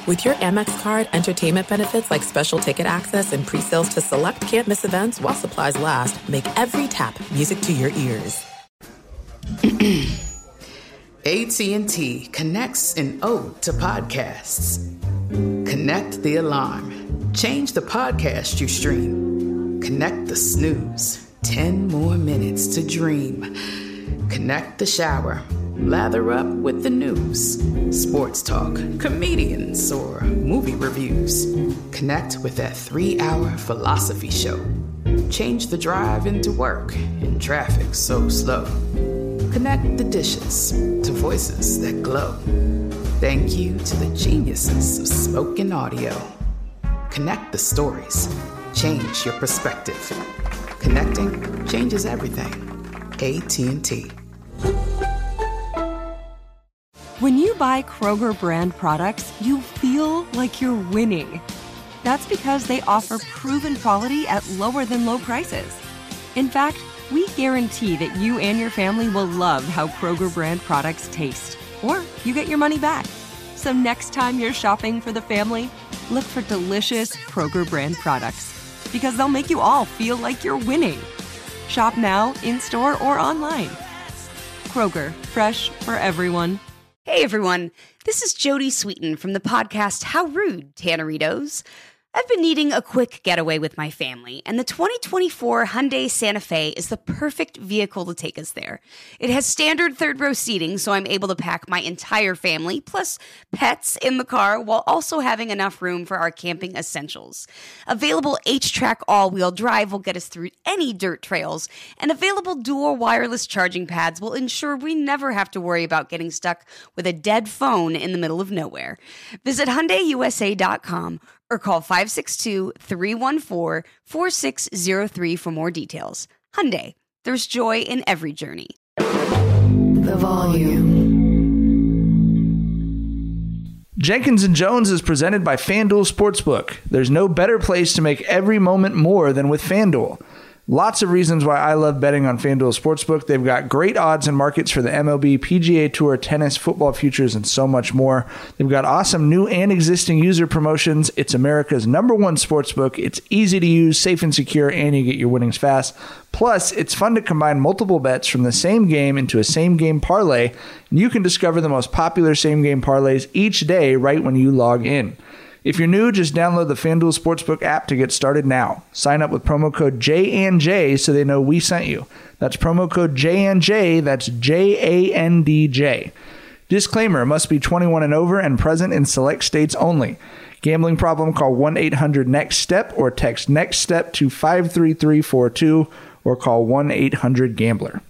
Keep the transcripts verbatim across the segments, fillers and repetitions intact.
With your Amex card, entertainment benefits like special ticket access and pre-sales to select can't-miss events while supplies last make every tap music to your ears. A T and T connects an ode to podcasts. Connect the alarm. Change the podcast you stream. Connect the snooze. Ten more minutes to dream. Connect the shower. Lather up with the news. Sports talk, comedians, or movie reviews. Connect with that three-hour philosophy show. Change the drive into work in traffic so slow. Connect the dishes to voices that glow. Thank you to the geniuses of spoken audio. Connect the stories. Change your perspective. Connecting changes everything. A T and T. When you buy Kroger brand products, you feel like you're winning. That's because they offer proven quality at lower than low prices. In fact, we guarantee that you and your family will love how Kroger brand products taste, or you get your money back. So next time you're shopping for the family, look for delicious Kroger brand products, because they'll make you all feel like you're winning. Shop now, in-store, or online. Kroger, fresh for everyone. Hey everyone, this is Jody Sweeten from the podcast How Rude, Tanneritos. I've been needing a quick getaway with my family, and the twenty twenty-four Hyundai Santa Fe is the perfect vehicle to take us there. It has standard third-row seating, so I'm able to pack my entire family, plus pets, in the car, while also having enough room for our camping essentials. Available H-Track all-wheel drive will get us through any dirt trails, and available dual wireless charging pads will ensure we never have to worry about getting stuck with a dead phone in the middle of nowhere. Visit Hyundai U S A dot com or call five six two, three one four, four six zero three for more details. Hyundai, there's joy in every journey. The Volume. Jenkins and Jones is presented by FanDuel Sportsbook. There's no better place to make every moment more than with FanDuel. Lots of reasons why I love betting on FanDuel Sportsbook. They've got great odds and markets for the M L B, P G A Tour, tennis, football futures, and so much more. They've got awesome new and existing user promotions. It's America's number one sportsbook. It's easy to use, safe and secure, and you get your winnings fast. Plus, it's fun to combine multiple bets from the same game into a same-game parlay, and you can discover the most popular same-game parlays each day right when you log in. If you're new, just download the FanDuel Sportsbook app to get started now. Sign up with promo code J and J so they know we sent you. That's promo code J and J. That's J A N D J. Disclaimer, must be twenty-one and over and present in select states only. Gambling problem, call one eight hundred next step or text NEXTSTEP to five three three four two or call one eight hundred gambler.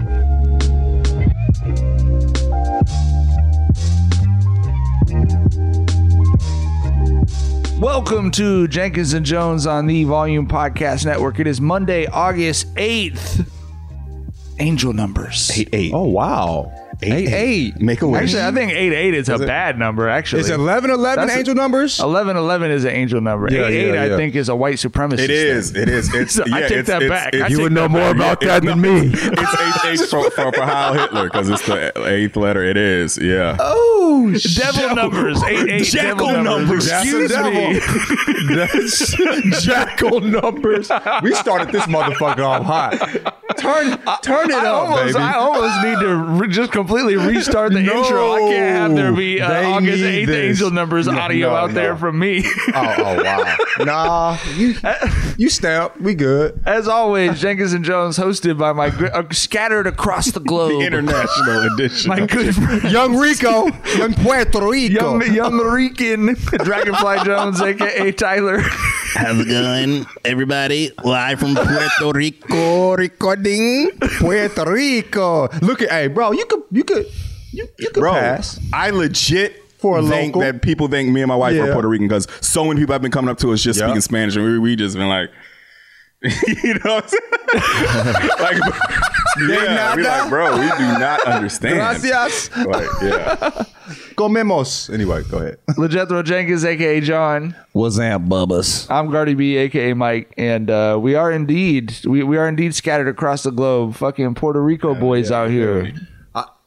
Welcome to Jenkins and Jones on the Volume Podcast Network. It is Monday, August eighth. Angel numbers. eight eight. Oh, wow. eight eight. Make a wish. Actually, I think eight eight is, is a it, bad number, actually. Is eleven eleven angel a, numbers? eleven eleven is an angel number. Yeah, eight eight, yeah, yeah. I think, is a white supremacist. It is. Thing. It is. It's, so yeah, I take it's, that it's, back. It's, I you would know back. more about yeah, that than no, me. It's eight eight for, for, for Heil Hitler because it's the eighth letter. It is. Yeah. Oh, devil devil. numbers. eight eight Jackal devil numbers. numbers. Excuse me. That's jackal numbers. We started this motherfucker off hot. Turn, turn it I up, almost, baby. I almost need to re- just completely restart the no, intro. I can't have there be uh, August eighth this. angel numbers no, audio no, out no. there from me. oh, oh, wow. Nah, you, you stamp. We good. As always, Jenkins and Jones, hosted by my uh, scattered across the globe. The international edition. My good friend. Young Rico. Young Puerto Rico. Young, young Rican. Dragonfly Jones, a k a. Tyler. How's it going, everybody? Live from Puerto Rico, recording. Puerto Rico. Look at, hey, bro, you could, you could, you, you could Bro, pass. I legit For a think local. that people think me and my wife Yeah. are Puerto Rican because so many people have been coming up to us just Yep. speaking Spanish, and we, we just been like, you know what I'm saying? Like, yeah, we like, bro, we do not understand. Gracias. Like, yeah. Comemos. Anyway, go ahead. LeJethro Jenkins, a k a. John. What's up, Bubbas? I'm Gardy B, a k a. Mike, and uh, we are indeed we, we are indeed scattered across the globe. Fucking Puerto Rico boys yeah, out here. I,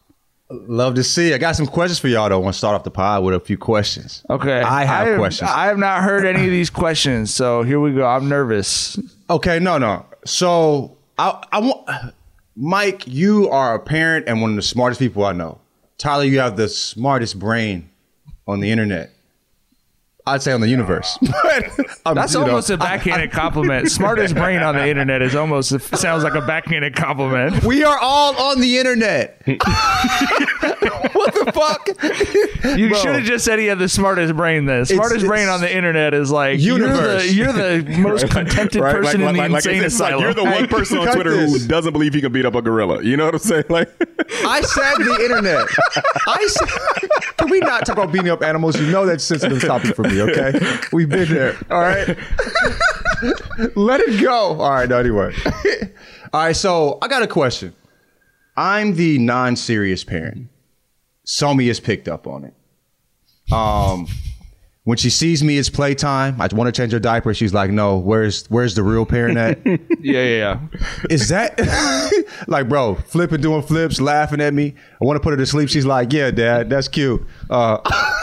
Love to see. I got some questions for y'all though. I want to start off the pod with a few questions. Okay. I have, I have questions. I have not heard any of these questions, so here we go. I'm nervous. Okay, no, no. So I, I want Mike. You are a parent and one of the smartest people I know. Tyler, you have the smartest brain on the internet. I'd say on the universe. But, That's you almost know, a backhanded compliment. Smartest brain on the internet is almost sounds like a backhanded compliment. We are all on the internet. What the fuck? You Bro. should have just said he had the smartest brain. Then smartest It's- brain it's on the internet is like universe. You're the, you're the most contented Right? person like, in the like, like, insane it's like asylum. you're the one person on cut Twitter this. who doesn't believe he can beat up a gorilla. You know what I'm saying? Like, I said the internet. I said, can we not talk about beating up animals? You know that's a sensitive topic for me, okay? We've been there, all right? Let it go. All right, no, anyway. All right, so I got a question. I'm the non-serious parent. Somi has picked up on it. Um, when she sees me, it's playtime. I want to change her diaper. She's like, no, where's where's the real parent at? yeah, yeah, yeah. Is that like, bro, flipping, doing flips, laughing at me? I want to put her to sleep. She's like, yeah, dad, that's cute. Uh,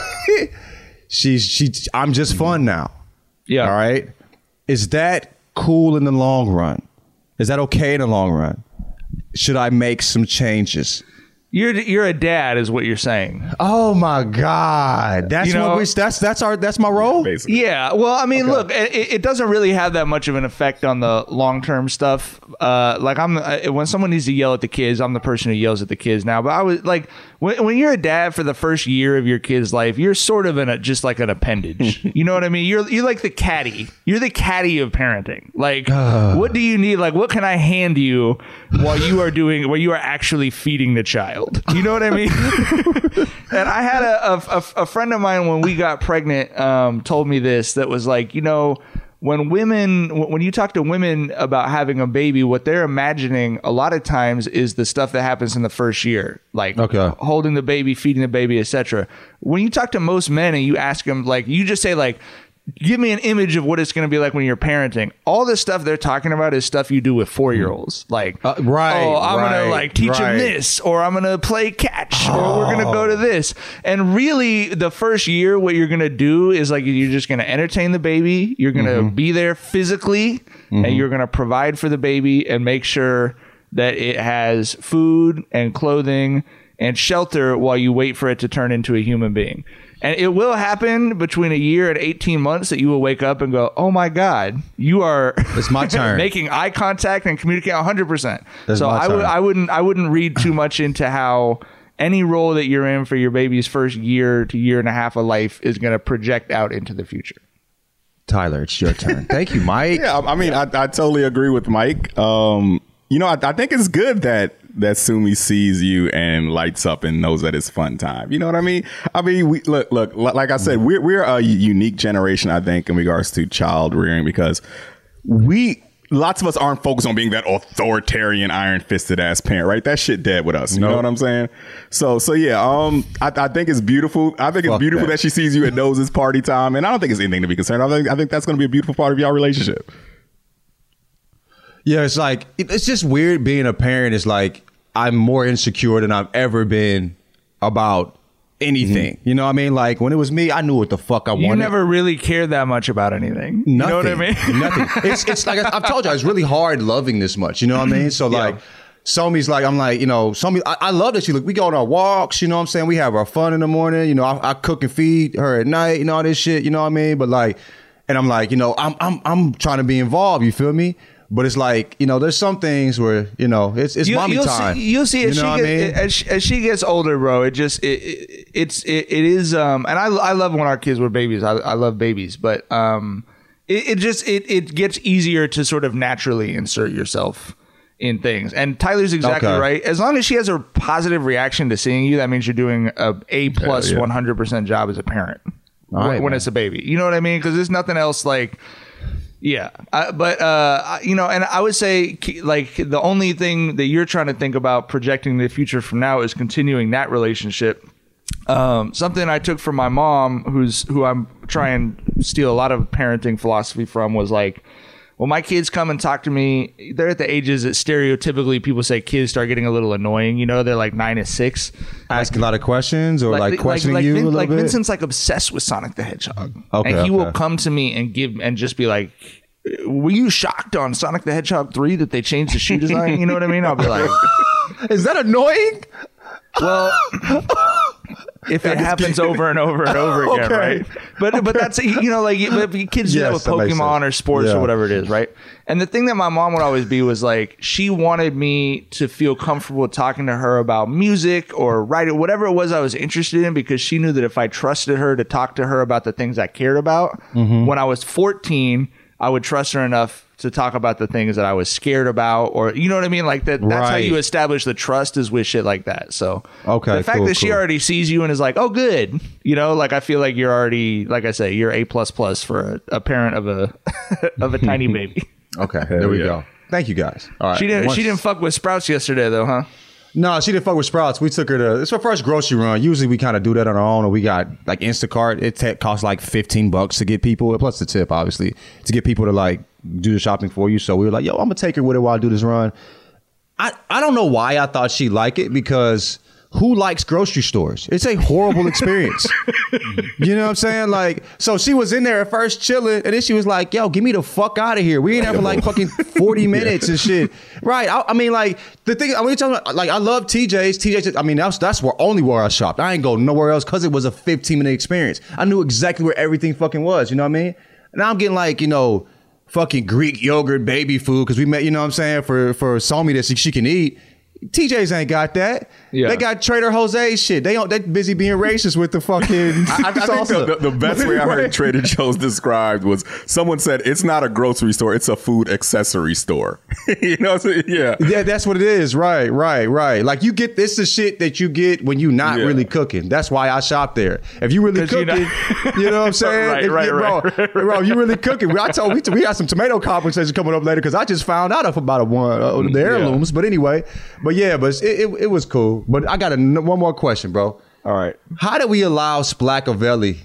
she's she. I'm just fun now. Yeah. All right. Is that cool in the long run? Is that okay in the long run? Should I make some changes? You're you're a dad, is what you're saying. Oh my God, that's You know- what we. That's that's our. That's my role. basically. Yeah, well, I mean, look, it, it doesn't really have that much of an effect on the long term stuff. Uh, like I'm, uh, when someone needs to yell at the kids, I'm the person who yells at the kids now. But I was like, when, when you're a dad for the first year of your kid's life, you're sort of in a just like an appendage. You know what I mean? You're you're like the caddy. You're the caddy of parenting. Like, what do you need? Like, what can I hand you while you are doing? While you are actually feeding the child? You know what I mean? And I had a, a, a friend of mine when we got pregnant um, told me this, that was like, you know, when women, when you talk to women about having a baby, what they're imagining a lot of times is the stuff that happens in the first year, like Okay. holding the baby, feeding the baby, et cetera. When you talk to most men and you ask them, like, you just say like, give me an image of what it's going to be like when you're parenting. All the stuff they're talking about is stuff you do with four-year-olds. Like, Uh, right, oh, I'm going right, to like teach them right. this, or I'm going to play catch, or we're going to go to this. And really, the first year, what you're going to do is like, you're just going to entertain the baby. You're going to Mm-hmm. be there physically, and you're going to provide for the baby and make sure that it has food and clothing and shelter while you wait for it to turn into a human being. And it will happen between a year and eighteen months that you will wake up and go, oh my God, you are It's my turn. making eye contact and communicating one hundred percent. It's So my I would turn. I wouldn't I wouldn't read too much into how any role that you're in for your baby's first year to year and a half of life is going to project out into the future. Tyler, it's your turn. Thank you, Mike. yeah, I, I mean, I, I totally agree with Mike. Um, you know, I, I think it's good that that Sumi sees you and lights up and knows that it's fun time. You know what I mean? I mean, we look, look, like I said, we're we're a unique generation, I think, in regards to child rearing, because we. Lots of us aren't focused on being that authoritarian, iron-fisted ass parent, right? That shit dead with us. You Nope. know what I'm saying? So, so yeah. Um, I, I think it's beautiful. I think it's Fuck beautiful that. that she sees you and knows it's party time, and I don't think it's anything to be concerned. I think I think that's going to be a beautiful part of your relationship. Yeah, it's like it- it's just weird being a parent. It's like I'm more insecure than I've ever been about anything. You know what I mean? Like when it was me, I knew what the fuck I You wanted. never really cared that much about anything. Nothing. You know what I mean? Nothing. It's it's like I, I've told you, it's really hard loving this much. You know what I mean? So like, Somi's like, I'm like, you know, Somi, I, I love that she look. We go on our walks. You know what I'm saying? We have our fun in the morning. You know, I, I cook and feed her at night and all this shit. You know what I mean? But like, and I'm like, you know, I'm I'm I'm trying to be involved. You feel me? But it's like, you know, there's some things where, you know, it's it's You, mommy you'll time. See, you'll see as, You know she what I get, mean? as, she, as she gets older, bro. It just it, it it's it, it is um and I I love when our kids were babies. I, I love babies, but um it, it just it it gets easier to sort of naturally insert yourself in things. And Tyler's exactly Okay. right. As long as she has a positive reaction to seeing you, that means you're doing a A plus one hundred percent job as a parent All when, right, when man. it's a baby. You know what I mean? Because there's nothing else like. Yeah, uh, but uh, you know, and I would say ke- like the only thing that you're trying to think about projecting the future from now is continuing that relationship. Um, something I took from my mom, who's who I'm trying to steal a lot of parenting philosophy from, was like When my kids come and talk to me, they're at the ages that stereotypically people say kids start getting a little annoying. You know, they're like nine and six. Asking like, a lot of questions or like, like questioning like, like you Vin, a little like bit? Vincent's like obsessed with Sonic the Hedgehog. Okay, and he okay. will come to me and give and just be like, were you shocked on Sonic the Hedgehog three that they changed the shoe design? You know what I mean? I'll be like, is that annoying? Well, if it happens over and over and over again, Okay. right? But but that's, you know, like if kids do that Yes, with that makes Pokemon sense. or sports Yeah. or whatever it is, right? And the thing that my mom would always be was like, she wanted me to feel comfortable talking to her about music or writing, whatever it was I was interested in, because she knew that if I trusted her to talk to her about the things I cared about, Mm-hmm. when I was fourteen, I would trust her enough to talk about the things that I was scared about, or you know what I mean? Like that. That's how Right. you establish the trust, is with shit like that. So Okay, the fact cool, that she cool. already sees you and is like, oh, good, you know, like I feel like you're already, like I say, you're A plus plus for a, a parent of a of a tiny baby. Okay, there we yeah. go. Thank you guys. All right. She didn't. Once- She didn't fuck with Sprouts yesterday, though, huh? No, she didn't fuck with Sprouts. We took her to, it's her first grocery run. Usually we kind of do that on our own, or we got like Instacart. It te- costs like fifteen bucks to get people, plus the tip, obviously, to get people to like do the shopping for you. So we were like, yo, I'm gonna take her with her while I do this run. I, I don't know why I thought she'd like it, because who likes grocery stores? It's a horrible experience. You know what I'm saying? Like, so she was in there at first chilling, and then she was like, yo, get me the fuck out of here. We ain't there for like fucking forty minutes and shit. Right. I, I mean, like, the thing, I mean, talking about, like, I love T J's. T J's, I mean, that's that's where only where I shopped. I ain't go nowhere else because it was a fifteen minute experience. I knew exactly where everything fucking was. You know what I mean? Now I'm getting like, you know, fucking Greek yogurt baby food because we met, you know what I'm saying, for, for Somi that she, she can eat. T J's ain't got that. Yeah. They got Trader Jose's shit. They don't. They busy being racist with the fucking I, I think salsa. the, the, the best way I heard Trader Joe's described was someone said it's not a grocery store, it's a food accessory store. You know what I'm saying? Yeah. Yeah, that's what it is. Right, right, right. Like you get this the shit that you get when you not Yeah. really cooking. That's why I shop there. If you really 'Cause you're cooking, not- you know what I'm saying? Right, If right, you, bro, right, bro, you really cooking. I told we we got some tomato conversation coming up later because I just found out of about a one uh, the heirlooms. But anyway, but yeah, but it, it, it was cool. But I got a, one more question, bro. All right. How do we allow Splackavelli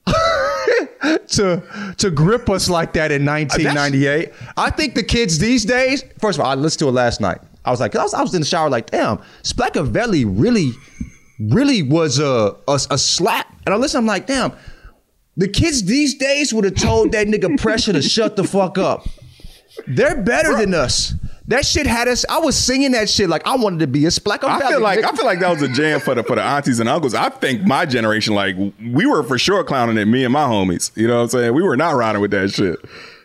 to to grip us like that in nineteen ninety-eight? I think the kids these days, first of all, I listened to it last night. I was like, I was, I was in the shower like, damn, Splackavelli really, really was a, a, a slap. And I listened, I'm like, damn, the kids these days would have told that nigga Pressure to shut the fuck up. They're better than us. That shit had us. I was singing that shit like I wanted to be a Splackavelli. I feel like I feel like that was a jam for the for the aunties and uncles. I think my generation, like we were for sure clowning it, me and my homies. You know what I'm saying? We were not riding with that shit.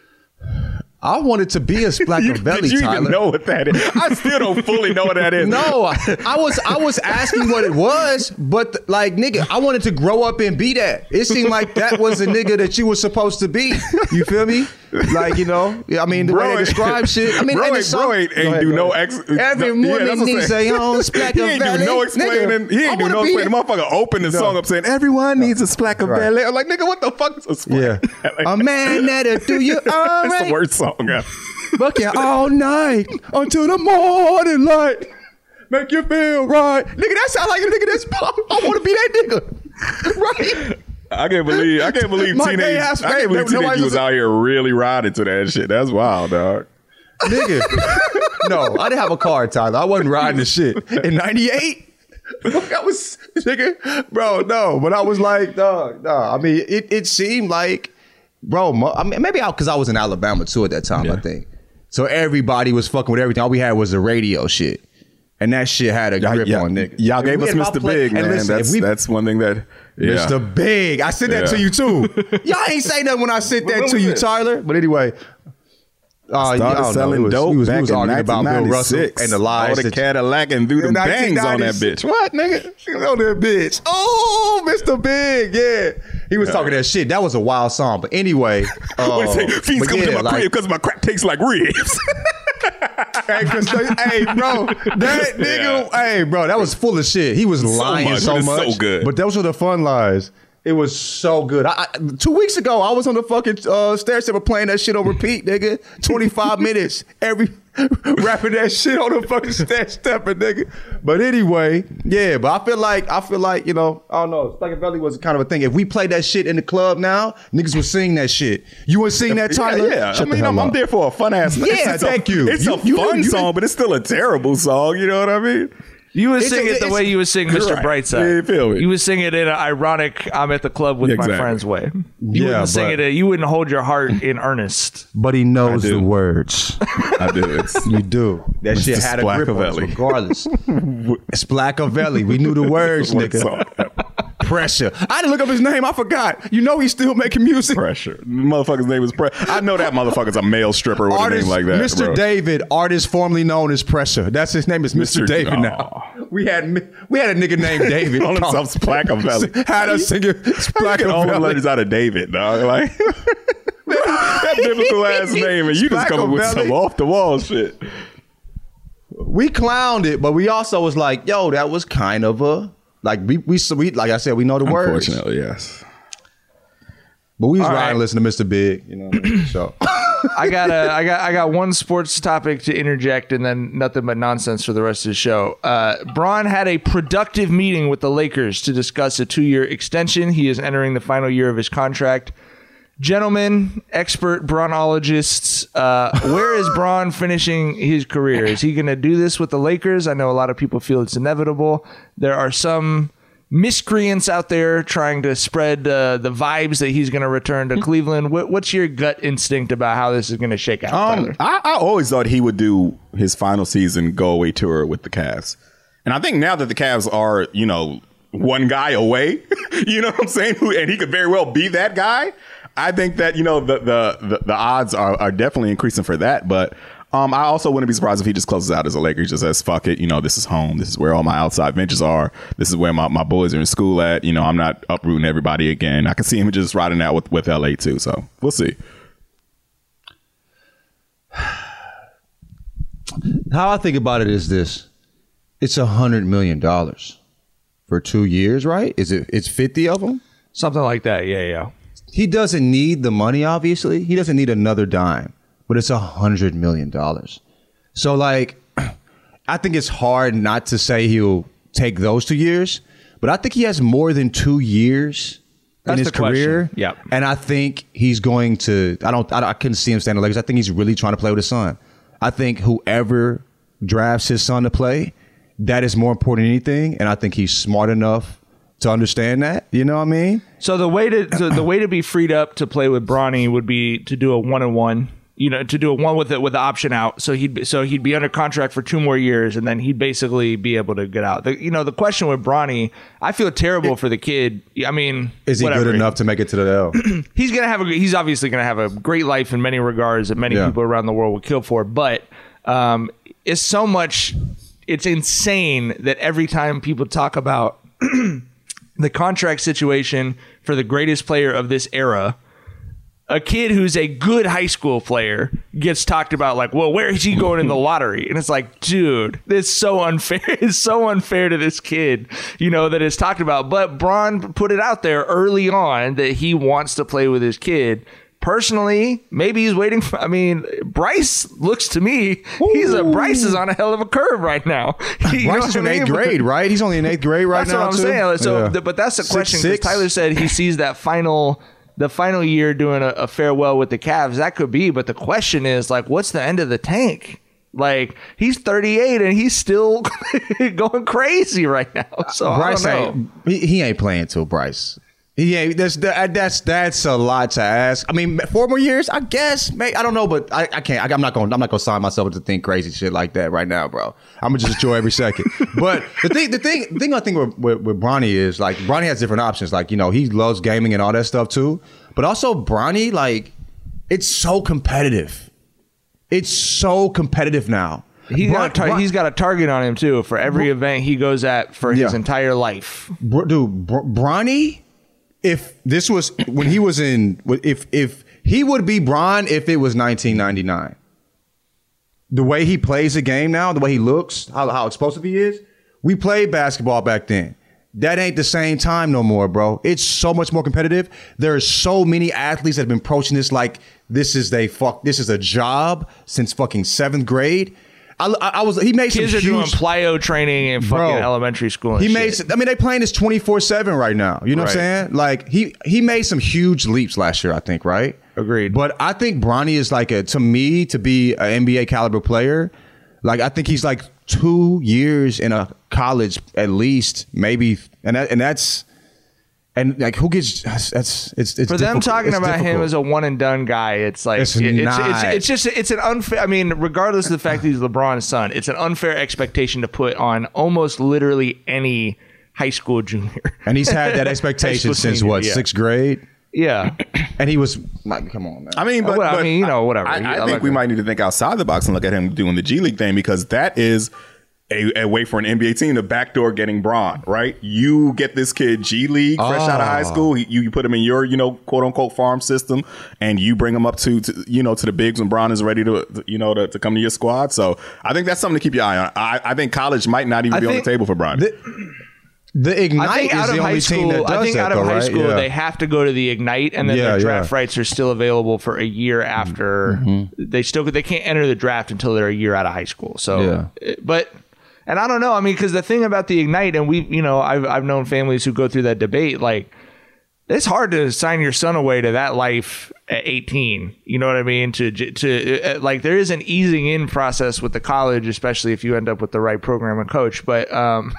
I wanted to be a You, Splackavelli, did you Tyler. even know what that is? I still don't fully know what that is. No, I, I was I was asking what it was, but like nigga, I wanted to grow up and be that. It seemed like that was a nigga that you were supposed to be. You feel me? Like, you know, I mean the Bro way they ain't- describe shit. I mean, bro and ain't, the bro song- ain't, Go ain't ahead, do go no ahead. ex. Every no, woman that's what I'm needs saying. their own He ain't do Splackavelli. no explaining. Nigga, He I ain't do wanna no be explaining. that. Motherfucker opened the No. song up saying everyone needs a Splackavelli. Right. I'm like, nigga, what the fuck is a Yeah, Splackavelli? a man that'll do you all That's the right. worst song ever. Fuck you all night until the morning light. Make you feel right. Nigga, that sound like a nigga that's I want to be that nigga. Right? I can't believe I can't believe My teenage gay ass- I can't believe nobody teenage was listen- out here really riding to that shit. That's wild, dog. Nigga. No, I didn't have a car, Tyler. I wasn't riding the shit. In ninety-eight? I was, nigga, bro, no. But I was like, dog, no. I mean, it, it seemed like, bro, mo- I mean, maybe because I, I was in Alabama too at that time, Yeah. I think. So everybody was fucking with everything. All we had was the radio shit. And that shit had a grip y'all, on niggas. y'all If gave we us had- if I Mister play- Big, and man. listen, if that's we- that's one thing that yeah. Mister Big. I said that Yeah. to you too. Y'all ain't say nothing when I said that What to was you, it? Tyler. But anyway. Uh, Started I don't know. selling We was, dope we was, we back was in arguing about Bill Russell nineteen ninety-six. and the lies. All the that- Cadillac and do the In bangs on that nineteen bitch. What, nigga? on that bitch. Oh, Mister Big, yeah. He was talking that shit. That was a wild song. But anyway, uh, What do you say? Fiends but come yeah, to my like- crib because my crack tastes like ribs. Hey, Chris, hey, bro, that nigga, hey, bro, that was full of shit. He was lying much, so but it's much. so good. But those were the fun lies. It was so good. I, I, two weeks ago, I was on the fucking uh, stair stepper playing that shit on repeat, nigga. twenty-five minutes every rapping that shit on the fucking stair stepper, nigga. But anyway, yeah. But I feel like I feel like you know I don't know. Staccavelli was kind of a thing. If we played that shit in the club now, niggas would sing that shit. You would sing that, Tyler? Yeah, yeah. Shut I mean, I'm, I'm there for a fun ass. Yeah, it's thank a, you. It's you, a you, fun you, song, but it's still a terrible song. You know what I mean? You would It's sing a- it the it's- way you would sing Mister Right. Brightside. Yeah, you feel me? You would sing it in an ironic, I'm at the club with Exactly. my friends way. You Yeah, wouldn't sing but- it, you wouldn't hold your heart in earnest. But he knows I do. the words. I do. It's, You do. That It's shit the had a grip on us Splackavelli. regardless. Splackavelli. We knew the words, What nigga. song? Pressure. I didn't look up his name. I forgot. You know he's still making music. Pressure. Motherfucker's name is Pressure. I know that motherfucker's a male stripper with Artist, a name like that. Mister bro. David, artist formerly known as Pressure. That's his name is Mister Mister David Aw. now. We had mi- we had a nigga named David. Calling himself Splackavelli. Had us singing Get all the Splackavelli. letters out of David, dog. Like that biblical ass name, and you just come up with Splackavelli. some off the wall shit. We clowned it, but we also was like, yo, that was kind of a like we we, we like I said, we know the words. Unfortunately, yes. But we was All riding right. listening to Mister Big, you know what I mean? So I got a, I got I got one sports topic to interject and then nothing but nonsense for the rest of the show. Uh, Bron had a productive meeting with the Lakers to discuss a two-year extension. He is entering the final year of his contract. Gentlemen, expert Bronologists, uh, where is Bron finishing his career? Is he going to do this with the Lakers? I know a lot of people feel it's inevitable. There are some miscreants out there trying to spread uh, the vibes that he's going to return to Cleveland. What, what's your gut instinct about how this is going to shake out, Um, Tyler? I, I always thought he would do his final season go away tour with the Cavs, and I think now that the Cavs are, you know, one guy away, you know what I'm saying, Who, and he could very well be that guy. I think that, you know, the the the, the odds are, are definitely increasing for that, but. Um, I also wouldn't be surprised if he just closes out as a Laker. He just says, fuck it. You know, this is home. This is where all my outside ventures are. This is where my, my boys are in school at. You know, I'm not uprooting everybody again. I can see him just riding out with, with L A too. So we'll see. how I think about it is this. It's a hundred million dollars for two years, right? Is it it's fifty of them? Something like that. Yeah, yeah. He doesn't need the money, obviously. He doesn't need another dime, but it's a hundred million dollars. So like, I think it's hard not to say he'll take those two years, but I think he has more than two years That's in his the question. career. Yep. And I think he's going to, I don't, I, I couldn't see him staying in the Lakers. I think he's really trying to play with his son. I think whoever drafts his son to play, that is more important than anything. And I think he's smart enough to understand that. You know what I mean? So the way to so the way to be freed up to play with Bronny would be to do a one and one. You know, to do a one with it with the option out. So he'd be, so he'd be under contract for two more years, and then he'd basically be able to get out. The, you know, the question with Bronny, I feel terrible for the kid. I mean, Is he whatever. good enough to make it to the L? He's gonna have a. He's obviously gonna have a great life in many regards that many Yeah. people around the world would kill for. But um, it's so much. It's insane that every time people talk about the contract situation for the greatest player of this era, a kid who's a good high school player gets talked about like, well, where is he going in the lottery? And it's like, dude, this is so unfair. It's so unfair to this kid, you know, that it's talked about. But Bron put it out there early on that he wants to play with his kid. Personally, maybe he's waiting for, I mean, Bryce looks to me, he's a, Bryce is on a hell of a curve right now. You know Bryce what is I in mean? eighth grade, right? He's only in eighth grade right That's now. what I'm too? saying. So, Yeah. th- but that's the Six, question. Because six. Tyler said he sees that final, the final year doing a, a farewell with the Cavs. That could be, but the question is like, what's the end of the tank? Like he's thirty-eight and he's still going crazy right now. So Bryce I don't know. ain't he, he ain't playing till Bryce. He ain't. That's that, that's that's a lot to ask. I mean, four more years, I guess. May, I don't know, but I, I can't. I, I'm not going. I'm not going to sign myself to think crazy shit like that right now, bro. I'm gonna just enjoy every second. But the thing, the thing, the thing I think with, with, with Bronny is like Bronny has different options. Like you know, he loves gaming and all that stuff too. But also Bronny, like, it's so competitive. It's so competitive now. He Bron- got a tar- Bron- he's got a target on him too for every event he goes at for his Yeah. entire life. Bro, dude, Br- Bronny, if this was when he was in, if if he would be Bron if it was nineteen ninety-nine. The way he plays the game now, the way he looks, how, how explosive he is. We played basketball back then. that ain't the same time no more, bro. It's so much more competitive. There are so many athletes that have been approaching this like this is they fuck. This is a job since fucking seventh grade. I, I, I was. He made kids some are doing huge, plyo training in fucking bro, elementary school. And he shit. made. Some, I mean, they playing this twenty-four seven right now. You know Right. what I'm saying? Like he he made some huge leaps last year. I think. Right. Agreed. But I think Bronny is like a to me to be an N B A caliber player. Like I think he's like two years in a college at least, maybe, and that, and that's. And like, who gets that's, that's it's, it's for them difficult. talking It's about him difficult. as a one and done guy. It's like It's it- it's, not. it's it's just it's an unfair. I mean, regardless of the fact that he's LeBron's son, it's an unfair expectation to put on almost literally any high school junior. And he's had that High expectation school since senior, what yeah. sixth grade, Yeah, and he was like, "Come on, man." I mean, but, Well, I but mean, you know, whatever. I, I I think like we it. might need to think outside the box and look at him doing the G League thing because that is a, a way for an N B A team to backdoor getting Bron, right? You get this kid G League fresh out of high school. He, you, you put him in your, you know, quote unquote farm system, and you bring him up to, to you know, to the bigs when Bron is ready to, to you know, to, to come to your squad. So I think that's something to keep your eye on. I, I think college might not even I be on think the table for Bron. The, the Ignite I think is out the of high only team that school, does I think that, out of though, high right? school Yeah. they have to go to the Ignite, and then Yeah, their draft yeah. rights are still available for a year after. Mm-hmm. They still they can't enter the draft until they're a year out of high school. So, Yeah. but. And I don't know. I mean, because the thing about the Ignite, and we, you know, I've I've known families who go through that debate. Like, it's hard to sign your son away to that life at eighteen. You know what I mean? To to uh, like, there is an easing in process with the college, especially if you end up with the right program and coach. But um,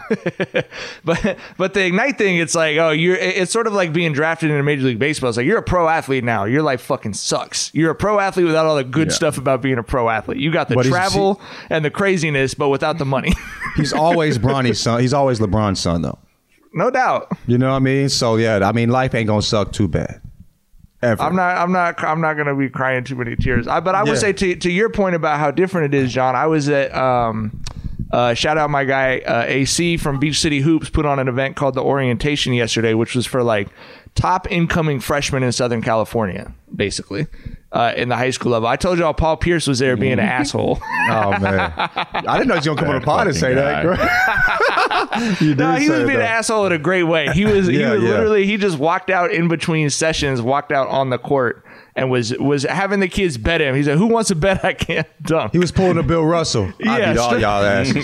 but but the Ignite thing, it's like, oh, you're. It's sort of like being drafted into Major League Baseball. It's like you're a pro athlete now. Your life fucking sucks. You're a pro athlete without all the good Yeah. stuff about being a pro athlete. You got the But he's- travel and the craziness, but without the money. He's always Bronny's son. He's always LeBron's son, though. No doubt. You know what I mean? So yeah, I mean, life ain't gonna suck too bad. Ever. I'm not. I'm not. I'm not going to be crying too many tears. I, but I would Yeah. say to to your point about how different it is, John. I was at. Um, uh, shout out my guy uh, A C from Beach City Hoops put on an event called the Orientation yesterday, which was for like top incoming freshmen in Southern California, basically. Uh, in the high school level, I told y'all Paul Pierce was there being an asshole. Oh man, I didn't know he was gonna come on the pod and say that. Girl. You No, did he say was being that. an asshole in a great way. He was, he Yeah, was yeah. literally, he just walked out in between sessions, walked out on the court, and was was having the kids bet him. He said, "Who wants to bet I can't dunk?" He was pulling a Bill Russell. I Yeah, beat all straight- y'all asses.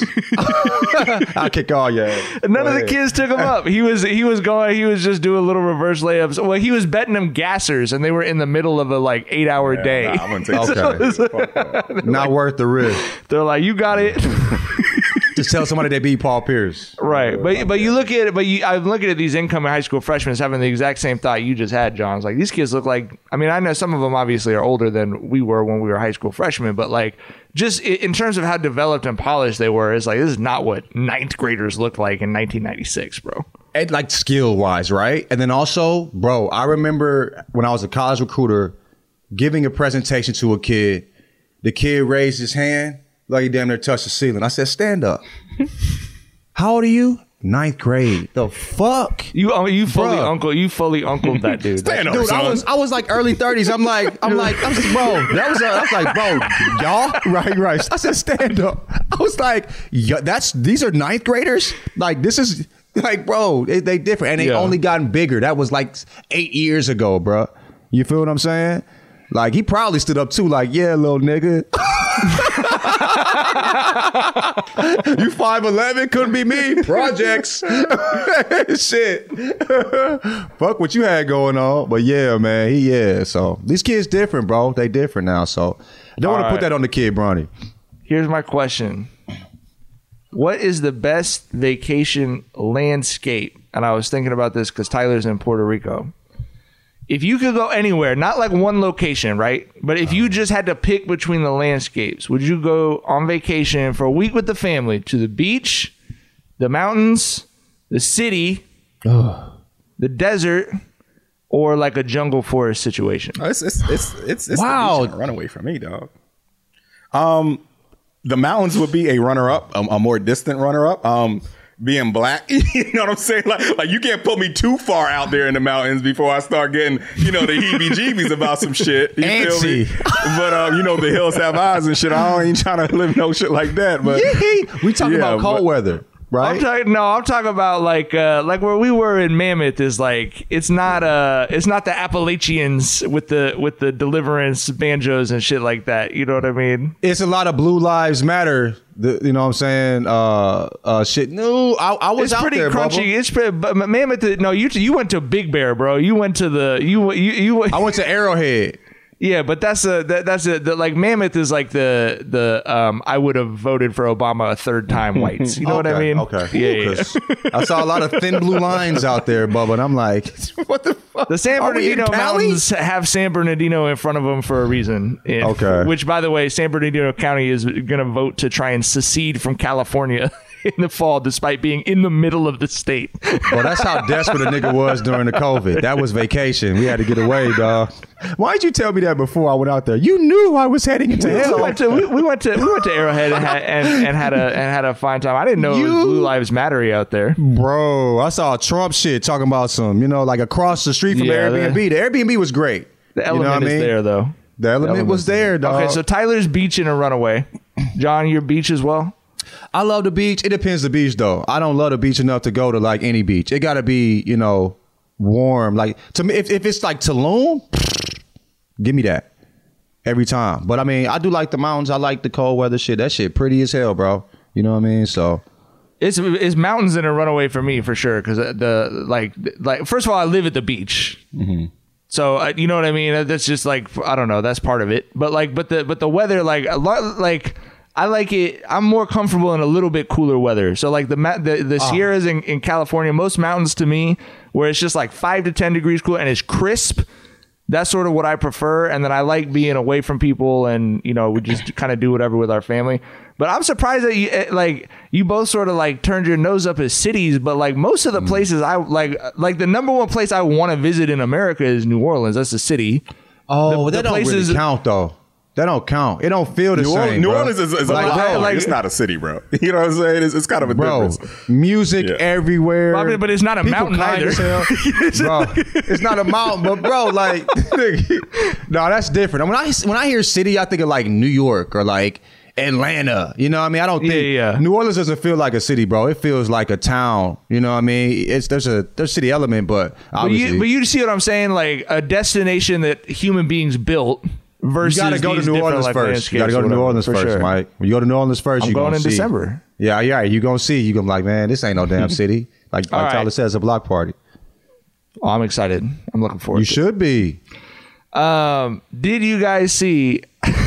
I kick all y'all. ass. None Go of the ahead. kids took him up. He was he was going. He was just doing little reverse layups. Well, he was betting them gassers, and they were in the middle of a like eight hour day. Nah, I'm gonna take Okay. Fuck that. Not worth the risk. They're like, "You got it." Just tell somebody they beat Paul Pierce. Right, but but you look at it, but you, I'm looking at these incoming high school freshmen having the exact same thought you just had, John. It's like these kids look like. I mean, I know some of them obviously are older than we were when we were high school freshmen, but like just i- in terms of how developed and polished they were, it's like this is not what ninth graders looked like in nineteen ninety-six, bro. And like skill wise, right? And then also, bro, I remember when I was a college recruiter giving a presentation to a kid. The kid raised his hand like he damn near touched the ceiling. I said, "Stand up." How old are you? Ninth grade. The fuck? You uh, you fully Bruh. uncle you fully uncled that dude. Stand up, Dude, I son. was I was like early thirties. I'm like I'm like I'm bro. That was I was like bro, y'all right right. I said stand up. I was like, yeah, that's these are ninth graders. Like this is like bro, they, they different and they Yeah. only gotten bigger. That was like eight years ago, bro. You feel what I'm saying? Like he probably stood up too. Like yeah, little nigga. You five eleven couldn't be me. Projects. Shit. Fuck what you had going on. But yeah, man. He yeah. So these kids different, bro. They different now. So I don't want to All put right. that on the kid, Bronny. Here's my question. What is the best vacation landscape? And I was thinking about this because Tyler's in Puerto Rico. If you could go anywhere, not like one location, right? But if you just had to pick between the landscapes, would you go on vacation for a week with the family to the beach, the mountains, the city, the desert, or like a jungle forest situation? Oh, It's it's it's it's, it's Wow. the beach and a runaway for me, dog. Um, the mountains would be a runner up, a, a more distant runner up. Um, being black, you know what I'm saying? Like, like you can't put me too far out there in the mountains before I start getting, you know, the heebie-jeebies about some shit. You feel me? Antsy. But um, you know, the hills have eyes and shit. I ain't trying to live no shit like that. But We talking Yeah, about cold but- weather. right? I'm talking no, I'm talking about like uh, like where we were in Mammoth is like it's not uh it's not the Appalachians with the with the deliverance banjos and shit like that. You know what I mean? It's a lot of Blue Lives Matter. The, you know what I'm saying? Uh, uh, shit. No, I, I was It's out pretty there, crunchy. Bubba. It's pretty, but Mammoth. No, you you went to Big Bear, bro. You went to the you you you. I went to Arrowhead. Yeah, but that's a that, that's a the, like Mammoth is like the the um I would have voted for Obama a third time whites. You know what I Okay, mean? Okay. Yeah, yeah. 'Cause I saw a lot of thin blue lines out there, Bubba, and I'm like, what the fuck? The San Are we in Bernardino Cali? Mountains have San Bernardino in front of them for a reason. If- Okay. Which, by the way, San Bernardino County is going to vote to try and secede from California in the fall, despite being in the middle of the state. Well, that's how desperate a nigga was during the COVID. That was vacation. We had to get away, dog. Why'd you tell me that before I went out there? You knew I was heading into We hell. went to we, we went to we went to Arrowhead and had, and, and had a and had a fine time. I didn't know it was You- Blue Lives Mattery out there. Bro, I saw Trump shit talking about some, you know, like across the street from Yeah, Airbnb. the- The Airbnb was great. The You know element what I is mean? there, though. The element was there, dog. Okay, so Tyler's beach in a runaway. John, your beach as well. I love the beach. It depends the beach though. I don't love the beach enough to go to like any beach. It gotta be, you know, warm. Like to me, if, if it's like Tulum, give me that every time. But I mean, I do like the mountains. I like the cold weather shit. That shit pretty as hell, bro. You know what I mean? So It's it's mountains in a runaway for me for sure because the like like first of all I live at the beach, Mm-hmm. so uh, you know what I mean. That's just like I don't know. That's part of it. But like but the but the weather like a lot like I like it. I'm more comfortable in a little bit cooler weather. So like the ma- the, the Sierras in, in California, most mountains to me where it's just like five to ten degrees cool and it's crisp. That's sort of what I prefer. And then I like being away from people and, you know, we just kind of do whatever with our family. But I'm surprised that you eh, like you both sort of like turned your nose up at cities. But like most of the places I like, like the number one place I want to visit in America is New Orleans. That's a city. oh, The- that the don't places- really count though. That don't count. It don't feel the New, same. Orleans, New bro. Orleans is, is Like, a I- like, like- it's not a city, bro. You know what I'm saying? It's, it's kind of a bro, difference. music Yeah. everywhere. Well, I mean, but it's not a People mountain kind either. as hell. Bro, it's not a mountain, but bro, like, no, that's different. When I when I hear city, I think of like New York or like Atlanta. You know what I mean? I don't think Yeah, yeah. New Orleans doesn't feel like a city, bro. It feels like a town. You know what I mean? It's there's a there's city element, but But obviously you, but you see what I'm saying? Like a destination that human beings built versus you gotta go to these New different, Orleans like, first. You gotta go to landscapes or New whatever, Orleans for first, sure. Mike. When you go to New Orleans first, I'm you going gonna in see. December. Yeah, yeah. You gonna see. You gonna be like, man, this ain't no damn city. Like, All like Tyler right. says, a block party. Oh, I'm excited. I'm looking forward. You to should be. it. Um, did you guys see?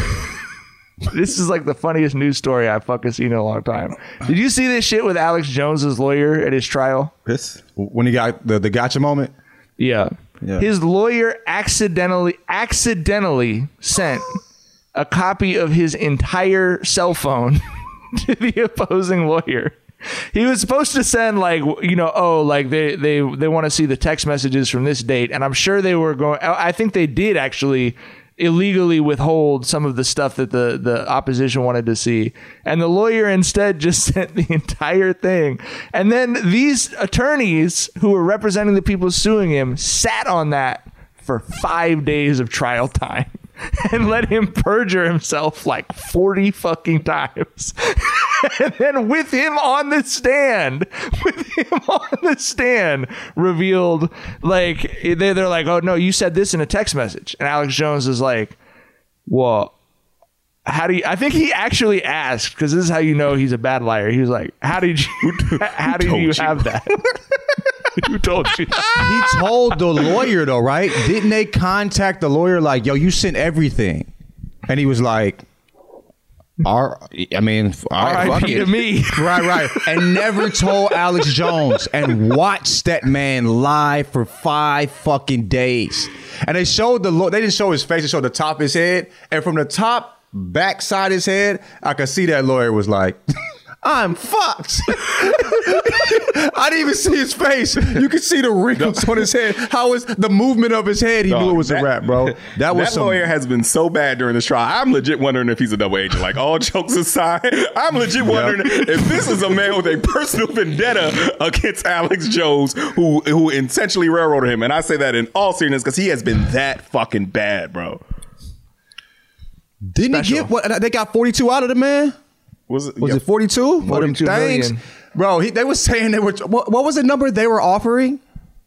This is like the funniest news story I've fucking seen in a long time. Did you see this shit with Alex Jones's lawyer at his trial? This? When he got the, the gotcha moment. Yeah. Yeah. His lawyer accidentally accidentally sent a copy of his entire cell phone to the opposing lawyer. He was supposed to send like, you know, oh, like they they they want to see the text messages from this date, and I'm sure they were going. I think they did actually illegally withhold some of the stuff that the the opposition wanted to see, and the lawyer instead just sent the entire thing. And then these attorneys who were representing the people suing him sat on that for five days of trial time and let him perjure himself like forty fucking times. And then with him on the stand, with him on the stand, revealed like they they're like, oh no, you said this in a text message, and Alex Jones is like, well, how do you? I think he actually asked, because this is how you know he's a bad liar. He was like, how did you? How did you have that? Who told you? He told the lawyer though, right? Didn't they contact the lawyer like, yo, you sent everything? And he was like, R I mean, all right, R I P fuck it. to me. Right, right. And never told Alex Jones and watched that man live for five fucking days. And they showed the law, they didn't show his face, they showed the top of his head. And from the top back side of his head, I could see that lawyer was like, I'm fucked. I didn't even see his face. You could see the wrinkles on his head. How was the movement of his head? He Dog, knew it was that- a rap, bro. That was that some, lawyer has been so bad during this trial. I'm legit wondering if he's a double agent. Like, all jokes aside, I'm legit wondering if this is a man with a personal vendetta against Alex Jones, who who intentionally railroaded him. And I say that in all seriousness because he has been that fucking bad, bro. Didn't Special. he get what? They got forty-two out of the man. Was it? Was yeah. it forty-two? For them forty-two things. million. Bro, he, they were saying they were. What, what was the number they were offering?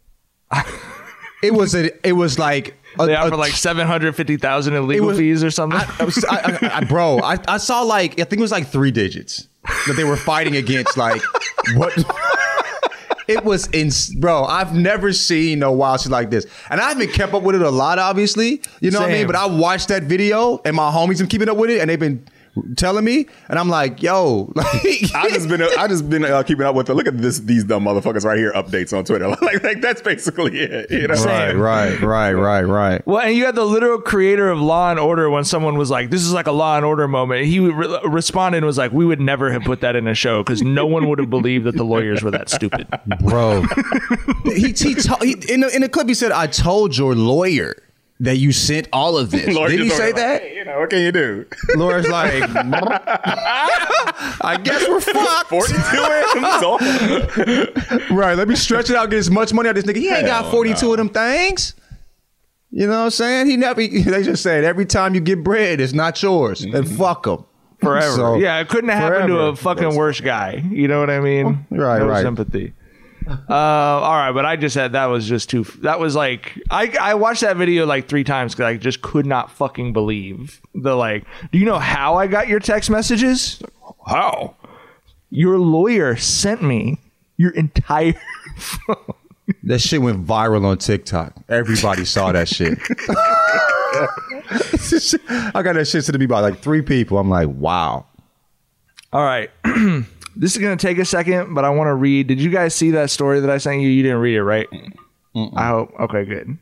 It was a. It was like a, They offer a- like seven hundred fifty thousand in legal was- fees or something. I, I was, I, I, I, bro, I, I saw like I think it was like three digits that they were fighting against. Like what? It was in, bro. I've never seen no wild shit like this, and I haven't kept up with it a lot, obviously. You know what I mean? Same. But I watched that video, and my homies been keeping up with it, and they've been telling me, and I'm like, yo, like, I just been I just been uh, keeping up with it. Look at this these dumb motherfuckers right here. Updates on Twitter. like, like that's basically it. You know? right, right, right, right, right. Well, and you had the literal creator of Law and Order when someone was like, "This is like a Law and Order moment." He re- responded and was like, "We would never have put that in a show because no one would have believed that the lawyers were that stupid." Bro, he, he, to, he in, the, in the clip he said, "I told your lawyer that you sent all of this." Lord, Did he just say like, that? hey, you know, what can you do? Lawyer's like, I guess we're fucked. forty-two M's. Right, let me stretch it out, get as much money out of this nigga. He ain't got Hell forty-two no. of them things. You know what I'm saying? He never. They just said every time you get bread, it's not yours, and fuck him Forever. So, yeah, it couldn't have happened to forever. a fucking worse guy. You know what I mean? Right, no right. sympathy. Uh, all right, but I just had that was just too. That was like I I watched that video like three times because I just could not fucking believe the like. Do you know how I got your text messages? How? Your lawyer sent me your entire phone. That shit went viral on TikTok. Everybody saw that shit. I got that shit to me by like three people. I'm like, wow. All right. This is going to take a second, but I want to read. Did you guys see that story that I sent you? You didn't read it, right? Mm-mm. I hope. Okay, good.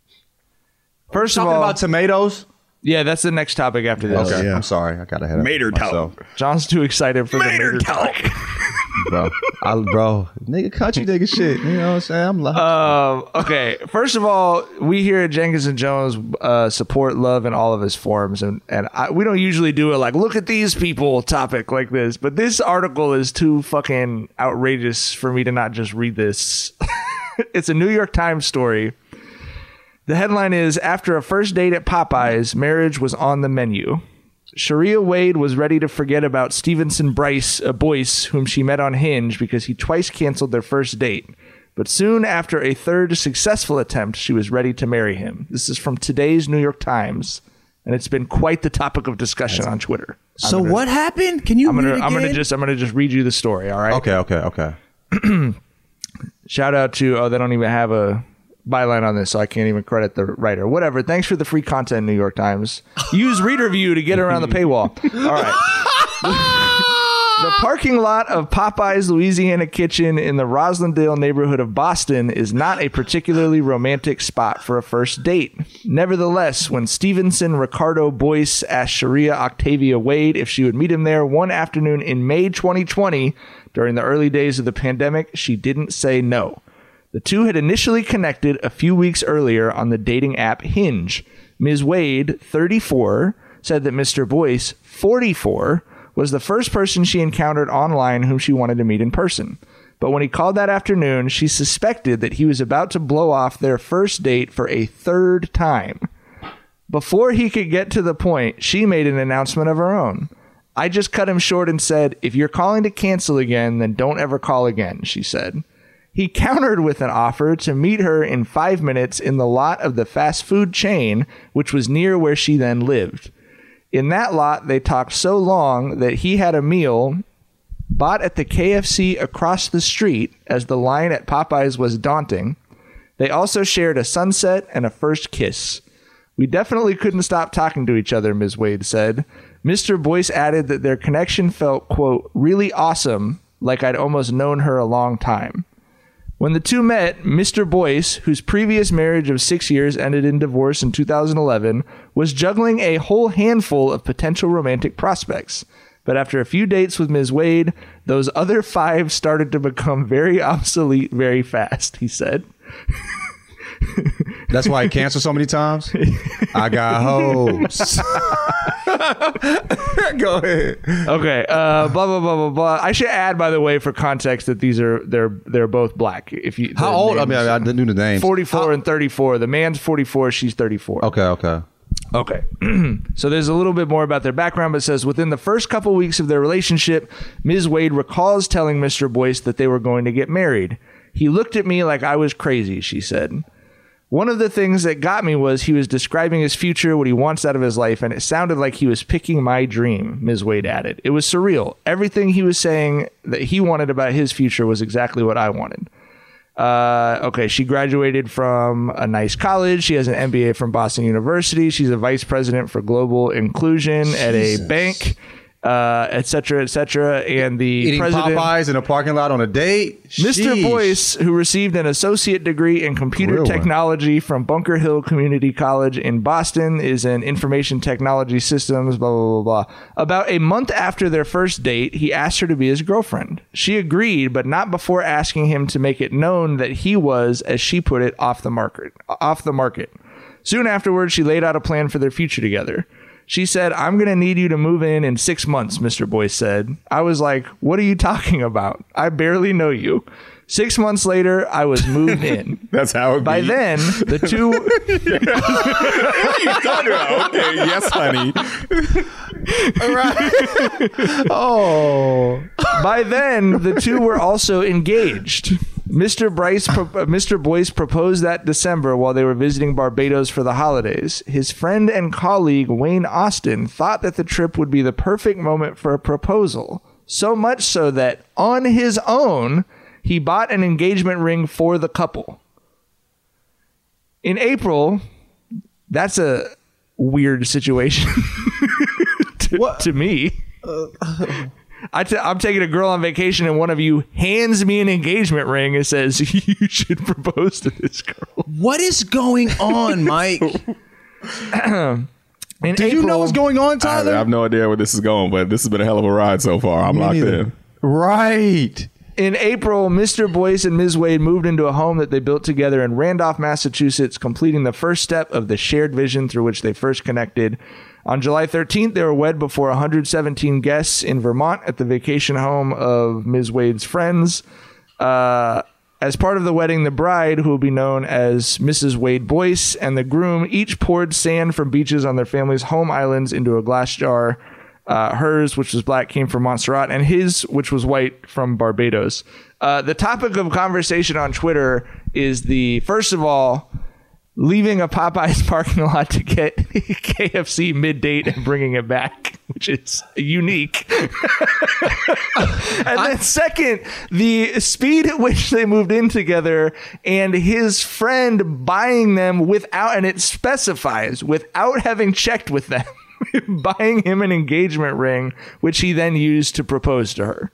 First of Talking all, about tomatoes. yeah, that's the next topic after this. Okay, yeah. I'm sorry. I got ahead of Mater myself. talk. John's too excited for the Mater mater talk. Bro, I, bro, nigga, country nigga shit. You know what I'm saying? I'm like, Um, okay, first of all, we here at Jenkins and Jones uh, support love in all of his forms, and and I, we don't usually do it like look at these people topic like this, but this article is too fucking outrageous for me to not just read this. It's a New York Times story. The headline is: After a first date at Popeyes, marriage was on the menu. Sharia Wade was ready to forget about Stevenson Bryce, uh, Boyce, whom she met on Hinge because he twice canceled their first date. But soon after a third successful attempt, she was ready to marry him. This is from today's New York Times, and it's been quite the topic of discussion on Twitter. so what happened? Can you I'm gonna, read it I'm gonna again? just, I'm gonna just read you the story. All right. Okay, okay, okay. Shout out to, oh, they don't even have a byline on this, so I can't even credit the writer. Whatever. Thanks for the free content, New York Times. Use Reader View to get around the paywall. All right. The parking lot of Popeye's Louisiana Kitchen in the Roslindale neighborhood of Boston is not a particularly romantic spot for a first date. Nevertheless, when Stevenson Ricardo Boyce asked Sharia Octavia Wade if she would meet him there one afternoon in May twenty twenty, during the early days of the pandemic, she didn't say no. The two had initially connected a few weeks earlier on the dating app Hinge. Miz Wade, thirty-four, said that Mister Boyce, forty-four, was the first person she encountered online whom she wanted to meet in person. But when he called that afternoon, she suspected that he was about to blow off their first date for a third time. Before he could get to the point, she made an announcement of her own. I just cut him short and said, "If you're calling to cancel again, then don't ever call again," she said. He countered with an offer to meet her in five minutes in the lot of the fast food chain, which was near where she then lived. In that lot, they talked so long that he had a meal bought at the K F C across the street, as the line at Popeyes was daunting. They also shared a sunset and a first kiss. We definitely couldn't stop talking to each other, Miz Wade said. Mister Boyce added that their connection felt, quote, really awesome, like I'd almost known her a long time. When the two met, Mister Boyce, whose previous marriage of six years ended in divorce in two thousand eleven, was juggling a whole handful of potential romantic prospects. But after a few dates with Miz Wade, those other five started to become very obsolete very fast, he said. That's why he canceled so many times. I got hoes. Go ahead. Okay. Uh, blah blah blah blah blah. I should add, by the way, for context, that these are they're they're both black. If you How the old? I names- mean, I, I knew the names. forty-four and thirty-four. The man's forty-four. She's thirty-four. Okay, okay. Okay. So there's a little bit more about their background, but it says within the first couple weeks of their relationship, Miz Wade recalls telling Mister Boyce that they were going to get married. He looked at me like I was crazy, she said. One of the things that got me was he was describing his future, what he wants out of his life, and it sounded like he was picking my dream, Miz Wade added. It was surreal. Everything he was saying that he wanted about his future was exactly what I wanted. Uh, okay, she graduated from a nice college. She has an M B A from Boston University. She's a vice president for global inclusion Jesus. at a bank, uh, et cetera, et cetera. And the Eating president, Popeyes in a parking lot on a date. Mister Sheesh. Boyce, who received an associate degree in computer Real technology one. from Bunker Hill Community College in Boston, is in information technology systems, blah, blah, blah, blah. About a month after their first date, he asked her to be his girlfriend. She agreed, but not before asking him to make it known that he was, as she put it, off the market. Off the market. Soon afterwards, she laid out a plan for their future together. She said, I'm going to need you to move in in six months, Mister Boyce said. I was like, what are you talking about? I barely know you. Six months later, I was moved in. That's how it By be. then, the two... What are you talking about? Okay, yes, honey. All right. Oh. By then, the two were also engaged. Mister Bryce, pro- Mister Boyce proposed that December while they were visiting Barbados for the holidays. His friend and colleague, Wayne Austin, thought that the trip would be the perfect moment for a proposal. So much so that, on his own, he bought an engagement ring for the couple. In April, that's a weird situation to, to me. Uh, I t- I'm taking a girl on vacation and one of you hands me an engagement ring and says, you should propose to this girl. What is going on, Mike? In Did April, you know what's going on, I, Tyler? I have no idea where this is going, but this has been a hell of a ride so far. I'm Me locked neither. in. Right. In April, Mister Boyce and Miz Wade moved into a home that they built together in Randolph, Massachusetts, completing the first step of the shared vision through which they first connected. On July thirteenth, they were wed before one hundred seventeen guests in Vermont at the vacation home of Miz Wade's friends. Uh, as part of the wedding, the bride, who will be known as Missus Wade Boyce, and the groom each poured sand from beaches on their family's home islands into a glass jar. Uh, hers, which was black, came from Montserrat, and his, which was white, from Barbados. Uh, the topic of conversation on Twitter is the, first of all, leaving a Popeyes parking lot to get K F C mid-date and bringing it back, which is unique. And then second, the speed at which they moved in together and his friend buying them without, and it specifies, without having checked with them, buying him an engagement ring, which he then used to propose to her.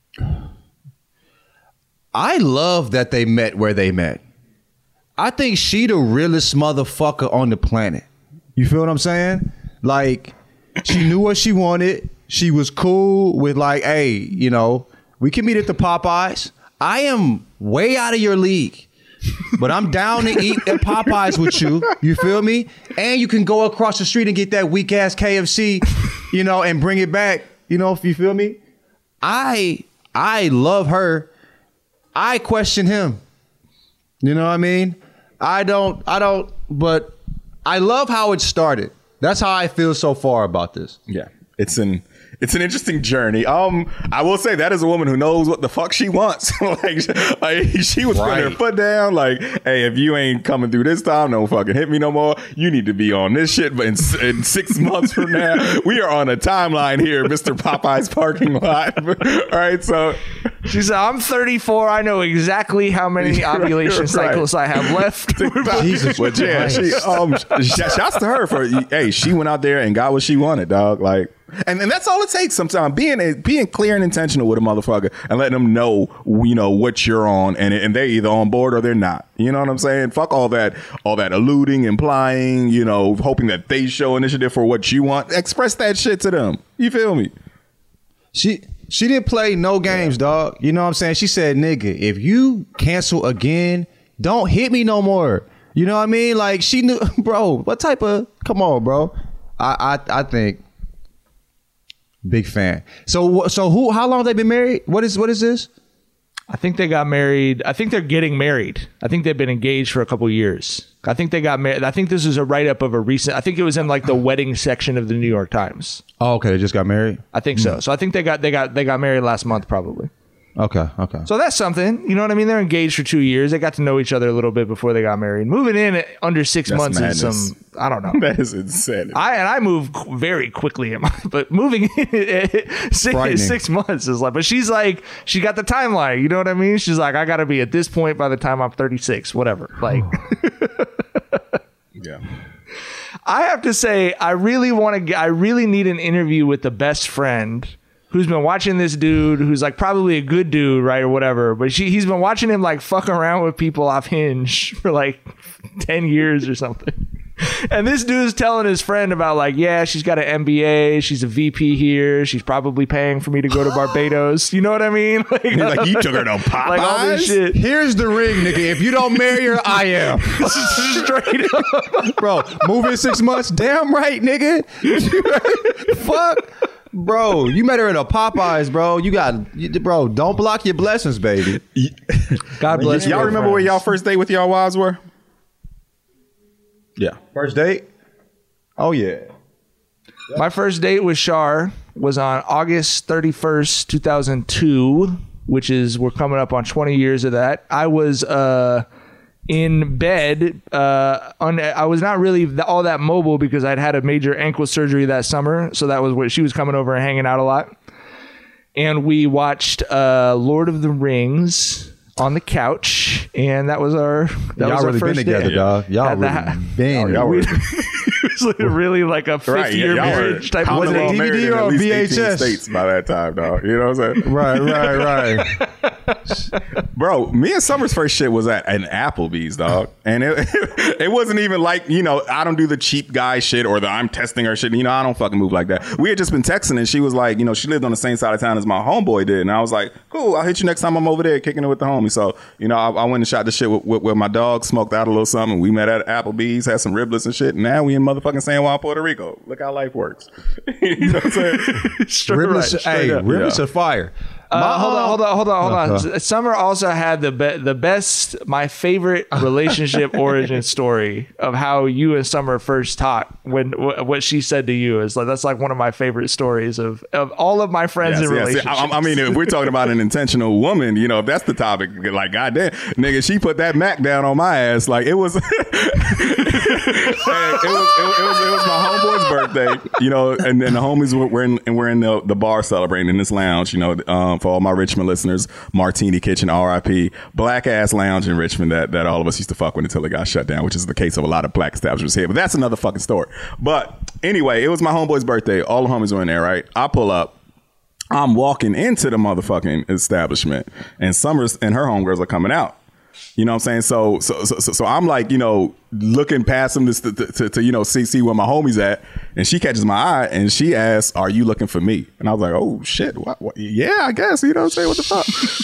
I love that they met where they met. I think she the realest motherfucker on the planet. You feel what I'm saying? Like, she knew what she wanted. She was cool with like, hey, you know, we can meet at the Popeyes. I am way out of your league, but I'm down to eat at Popeyes with you. You feel me? And you can go across the street and get that weak ass K F C, you know, and bring it back. You know, if you feel me? I I love her. I question him. You know what I mean? I don't, I don't, but I love how it started. That's how I feel so far about this. Yeah, it's an it's an interesting journey. Um, I will say that is a woman who knows what the fuck she wants. like, like she was putting her Right. foot down. Like, hey, if you ain't coming through this time, don't fucking hit me no more. You need to be on this shit. But in, in six months from now, we are on a timeline here, Mister Popeye's parking lot. All right, so She said, I'm thirty-four. I know exactly how many ovulation Right. cycles I have left. Jesus but yeah, she Christ. um, sh- shouts to her for hey, she went out there and got what she wanted, dog. Like, and, and that's all it takes sometimes. Being a, being clear and intentional with a motherfucker and letting them know, you know, what you're on, and and they're either on board or they're not. You know what I'm saying? Fuck all that, all that alluding, implying, you know, hoping that they show initiative for what you want. Express that shit to them. You feel me? She she didn't play no games, dog. You know what I'm saying? She said, nigga, if you cancel again, don't hit me no more. You know what I mean? Like, she knew, bro, what type of, come on, bro. I I, I think, big fan. So so who, how long have they been married? What is what is this? I think they got married. I think they're getting married. I think they've been engaged for a couple years. I think they got married. I think this is a write-up of a recent. I think it was in like the wedding section of the New York Times. Oh, okay. They just got married? I think so. So I think they got they got they got married last month probably. Okay, okay. So that's something. You know what I mean? They're engaged for two years. They got to know each other a little bit before they got married. Moving in under six That's months madness. is some. I don't know. That is insane. I and I move qu- very quickly, in my, but moving in six, six months is like. But she's like, she got the timeline. You know what I mean? She's like, I got to be at this point by the time I'm thirty-six, whatever. Like, yeah. I have to say, I really want to. get I really need an interview with the best friend who's been watching this dude, who's like probably a good dude, right, or whatever. But she, he's been watching him like fuck around with people off Hinge for like ten years or something. And this dude's telling his friend about like, yeah, she's got an M B A, she's a V P here, she's probably paying for me to go to Barbados. You know what I mean? Like, He's like, you took her to Popeyes? Like all this shit. Here's the ring, nigga. If you don't marry her, I am. Straight up. Bro, move in six months. Damn right, nigga. Fuck. Bro, you met her at a Popeyes, bro. You got, you, bro, don't block your blessings, baby. God bless you. Y'all remember where y'all first date with y'all wives were? Yeah. First date? Oh, yeah. My first date with Shar was on August thirty-first, two thousand two, which is, we're coming up on twenty years of that. I was uh, in bed. Uh, on, I was not really th- all that mobile because I'd had a major ankle surgery that summer. So that was what she was coming over and hanging out a lot. And we watched uh, Lord of the Rings on the couch, and that was our that y'all was our really first been together, date. dog. Y'all Had really that- been. Y'all were- It was like really like a Right, fifty-year yeah, y'all were marriage type common of Was it law D V D married in or at least V H eighteen S? states by that time, dog. You know what I'm saying? Right, right, right. Bro, me and Summer's first shit was at an Applebee's, dog. And it, it wasn't even like, you know, I don't do the cheap guy shit or the I'm testing her shit. You know, I don't fucking move like that. We had just been texting and she was like, you know, she lived on the same side of town as my homeboy did. And I was like, cool, I'll hit you next time I'm over there kicking it with the homie. So, you know, I, I went and shot the shit with, with, with my dog, smoked out a little something. We met at Applebee's, had some riblets and shit. And now we in motherfucking San Juan, Puerto Rico. Look how life works. You know what I'm saying? Straight Riblets, right, straight hey, up. riblets Yeah. are fire. Uh, hold on, hold on, hold on, hold on. Okay. Summer also had the be- the best, my favorite relationship origin story of how you and Summer first talked. When w- what she said to you is like that's like one of my favorite stories of, of all of my friends Yes, in yes. relationships. I, I mean, if we're talking about an intentional woman, you know, if that's the topic, like, goddamn, nigga, she put that Mac down on my ass. Like, it was, it, was it, was, it was, it was my homeboy's birthday, you know, and then the homies were, we're in, and we're in the, the bar celebrating in this lounge, you know, um, for all my Richmond listeners, Martini Kitchen, R I P, black ass lounge in Richmond that, that all of us used to fuck with until it got shut down, which is the case of a lot of black establishments here. But that's another fucking story. But anyway, it was my homeboy's birthday. All the homies were in there, right? I pull up. I'm walking into the motherfucking establishment, and Summers and her homegirls are coming out. You know what I'm saying? So, so, so, so, so I'm like, you know, looking past them to, to, to, to, you know, see, see where my homie's at. And she catches my eye and she asks, are you looking for me? And I was like, oh shit. What, what? Yeah, I guess. You know what I'm saying? What the fuck?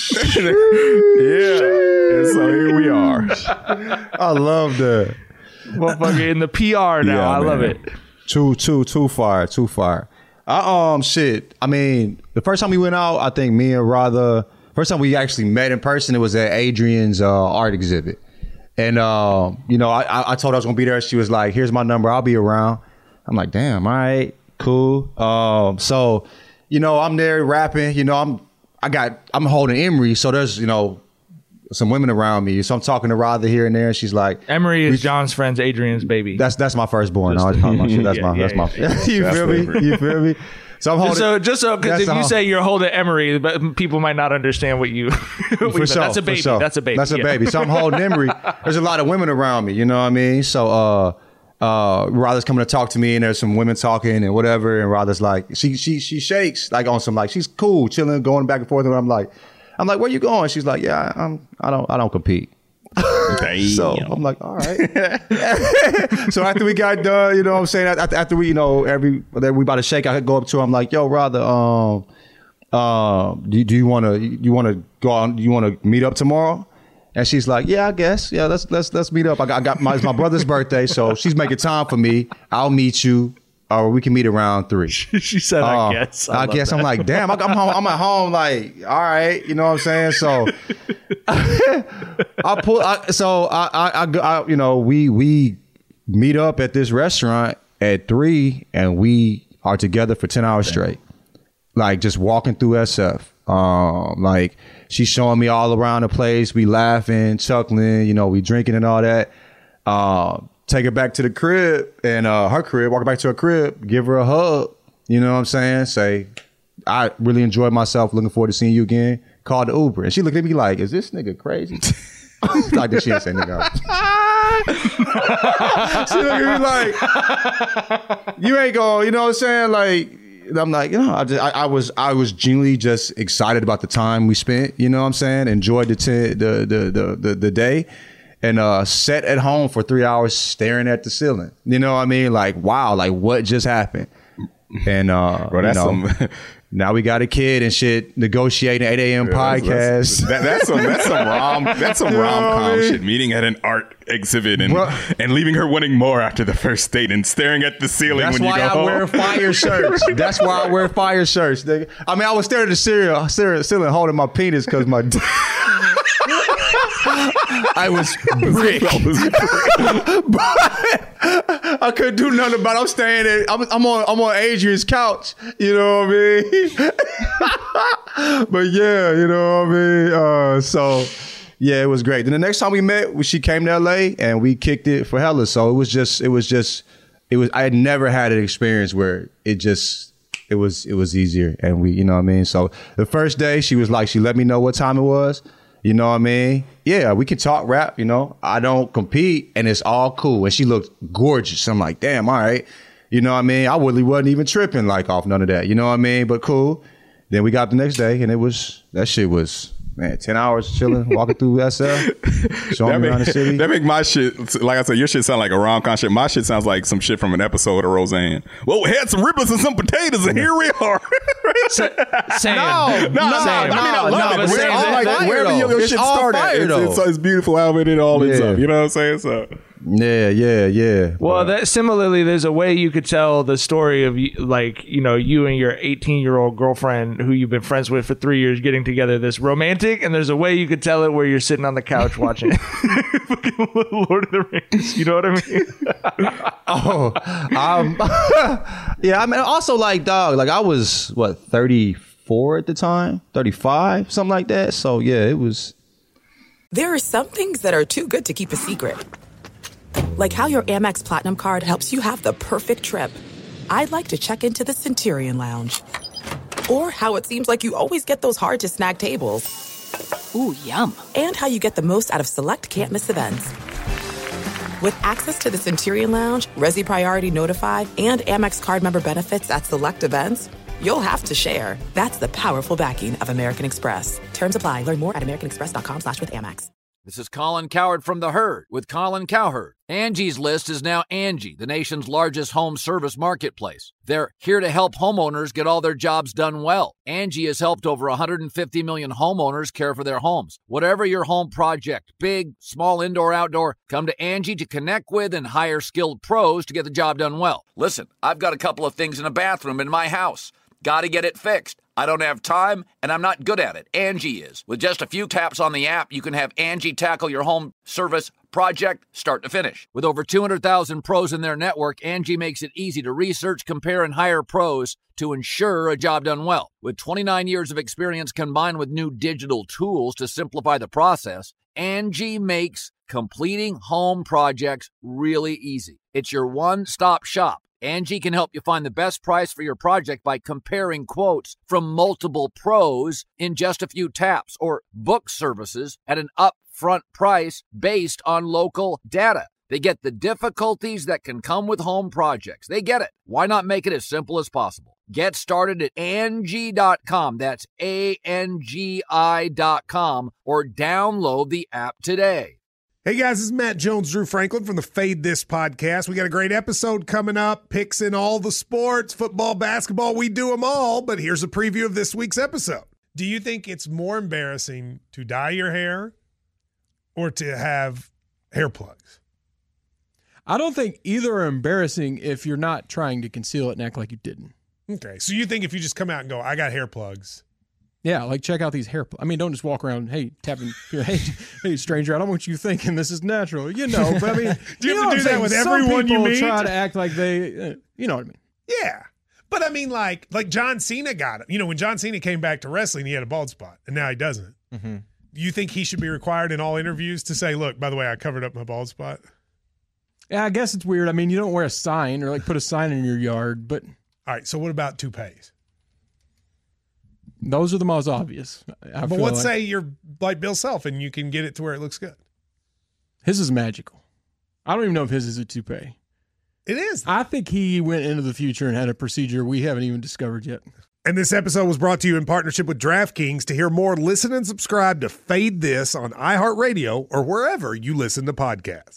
Yeah. And so here we are. I love that. Motherfucker in the P R now. Yeah, I man. love it. Too, too, too far, too far. I, um, shit. I mean, the first time we went out, I think me and Rather, first time we actually met in person, it was at Adrian's uh, art exhibit. And, uh, you know, I, I I told her I was going to be there. She was like, here's my number. I'll be around. I'm like, damn, all right, cool. Um, so, you know, I'm there rapping. You know, I'm, I got, I'm holding Emery. So there's, you know, some women around me. So I'm talking to Rather here and there. And she's like, Emery is John's friend's Adrian's baby. that's that's my firstborn. No, I talk about shit. That's Yeah, my, yeah, that's my, yeah. you feel me? You feel me? So I'm holding. Just so, just so, because That's if you all. say you're holding Emery, but people might not understand what you. what you For meant. sure, that's a for baby. sure. That's a baby. That's a yeah. baby. So I'm holding Emery. There's a lot of women around me. You know what I mean? So uh, uh, Rather's coming to talk to me, and there's some women talking and whatever. And Rather's like, she she she shakes like on some like she's cool, chilling, going back and forth. And I'm like, I'm like, where you going? She's like, yeah, I'm I don't I don't compete. Damn. So I'm like, all right. So after we got done, you know what I'm saying? After, after we, you know, every we about to shake, I go up to her. I'm like, yo, Rather, um, uh, do, do you want to you want to go on? You want to meet up tomorrow? And she's like, yeah, I guess. Yeah, let's let's let's meet up. I got, I got my it's my brother's birthday, so she's making time for me. I'll meet you. or we can meet around three. She said, Uh, I guess. I, I, guess I'm like, damn, I'm, home, I'm at home, like, all right, you know what I'm saying? So I pull, I, so I, I, I, I, you know, we we meet up at this restaurant at three, and we are together for ten hours straight, like just walking through S F. Um, like she's showing me all around the place. We laughing, chuckling, you know, we drinking and all that. Uh, take her back to the crib and uh, her crib, walk her back to her crib, give her a hug. You know what I'm saying? Say, I really enjoyed myself. Looking forward to seeing you again. Call the Uber. And she looked at me like, is this nigga crazy? Like this shit, say nigga. She looked at me like, you ain't going, you know what I'm saying? Like, I'm like, you know, I, just, I, I was I was genuinely just excited about the time we spent, you know what I'm saying? Enjoyed the ten, the, the, the, the, the day. And uh, sat at home for three hours staring at the ceiling. You know what I mean? Like, wow, like what just happened? And uh, Bro, that's you know, some... now we got a kid and shit negotiating eight a.m. Yeah, podcast. That's, that's, that, that's some that's some rom that's some You know rom what I com mean? shit. Meeting at an art exhibit and Well- and leaving her wanting more after the first date and staring at the ceiling That's when you why go I home. wear fire shirts. That's why I wear fire shirts, nigga. I mean, I was staring at the cereal, cereal ceiling holding my penis because my I was brick. But I couldn't do nothing about it. I'm staying at, I'm, I'm on I'm on Adrian's couch. You know what I mean? But yeah, you know what I mean? Uh, so yeah, it was great. Then the next time we met, she came to L A and we kicked it for hella. So it was just, it was just, it was, I had never had an experience where it just, it was, it was easier. And we, you know what I mean? So the first day she was like, she let me know what time it was. You know what I mean? Yeah, we can talk rap, you know. I don't compete and it's all cool. And she looked gorgeous. I'm like, damn, all right. You know what I mean? I really wasn't even tripping like off none of that. You know what I mean? But cool. Then we got the next day and it was, that shit was, man, ten hours chilling, walking through S L, showing me around the city. That make my shit, like I said, your shit sound like a rom-com shit. My shit sounds like some shit from an episode of Roseanne. Well, we had some ribs and some potatoes and here we are. Sam. No, No, no, I Sam. mean, I No, love no, it. it's Wherever, all like, fire, wherever your, though. your It's shit all started, fire, it's, though. it's, it's beautiful how it all ends Yeah. up. You know what I'm saying? So, Yeah, yeah, yeah. Well, that, similarly, there's a way you could tell the story of, you- like, you know, you and your eighteen-year-old girlfriend who you've been friends with for three years getting together this romantic, and there's a way you could tell it where you're sitting on the couch watching fucking Lord of the Rings. You know what I mean? Oh, um, yeah. I mean, also like, dog, like I was what thirty-four at the time, thirty-five, something like that. So yeah, it was. There are some things that are too good to keep a secret. Like how your Amex Platinum card helps you have the perfect trip. I'd like to check into the Centurion Lounge. Or how it seems like you always get those hard-to-snag tables. Ooh, yum. And how you get the most out of select can't-miss events. With access to the Centurion Lounge, Resi Priority Notify, and Amex card member benefits at select events, you'll have to share. That's the powerful backing of American Express. Terms apply. Learn more at americanexpress.com slash with Amex. This is Colin Cowherd from The Herd with Colin Cowherd. Angie's List is now Angie, the nation's largest home service marketplace. They're here to help homeowners get all their jobs done well. Angie has helped over one hundred fifty million homeowners care for their homes. Whatever your home project, big, small, indoor, outdoor, come to Angie to connect with and hire skilled pros to get the job done well. Listen, I've got a couple of things in a bathroom in my house. Got to get it fixed. I don't have time, and I'm not good at it. Angie is. With just a few taps on the app, you can have Angie tackle your home service project start to finish. With over two hundred thousand pros in their network, Angie makes it easy to research, compare, and hire pros to ensure a job done well. With twenty-nine years of experience combined with new digital tools to simplify the process, Angie makes completing home projects really easy. It's your one-stop shop. Angie can help you find the best price for your project by comparing quotes from multiple pros in just a few taps, or book services at an upfront price based on local data. They get the difficulties that can come with home projects. They get it. Why not make it as simple as possible? Get started at Angie dot com. That's A N G I dot com, or download the app today. Hey guys, this is Matt Jones, Drew Franklin from the Fade This podcast. We got a great episode coming up, picks in all the sports, football, basketball, we do them all, but here's a preview of this week's episode. Do you think it's more embarrassing to dye your hair or to have hair plugs? I don't think either are embarrassing if you're not trying to conceal it and act like you didn't. Okay, so you think if you just come out and go, I got hair plugs. Yeah, like check out these hair plugs. I mean, don't just walk around, hey, tapping, hey, hey, stranger, I don't want you thinking this is natural. You know, but I mean, do you, you have to do that with everyone you meet? Try to act like they, uh, you know what I mean? Yeah. But I mean, like, like John Cena got it. You know, when John Cena came back to wrestling, he had a bald spot, and now he doesn't. Mm-hmm. You think he should be required in all interviews to say, look, by the way, I covered up my bald spot? Yeah, I guess it's weird. I mean, you don't wear a sign or like put a sign in your yard, but. All right, so what about toupees? Those are the most obvious. I but let's like. say you're like Bill Self and you can get it to where it looks good. His is magical. I don't even know if his is a toupee. It is. I think he went into the future and had a procedure we haven't even discovered yet. And this episode was brought to you in partnership with DraftKings. To hear more, listen and subscribe to Fade This on iHeartRadio or wherever you listen to podcasts.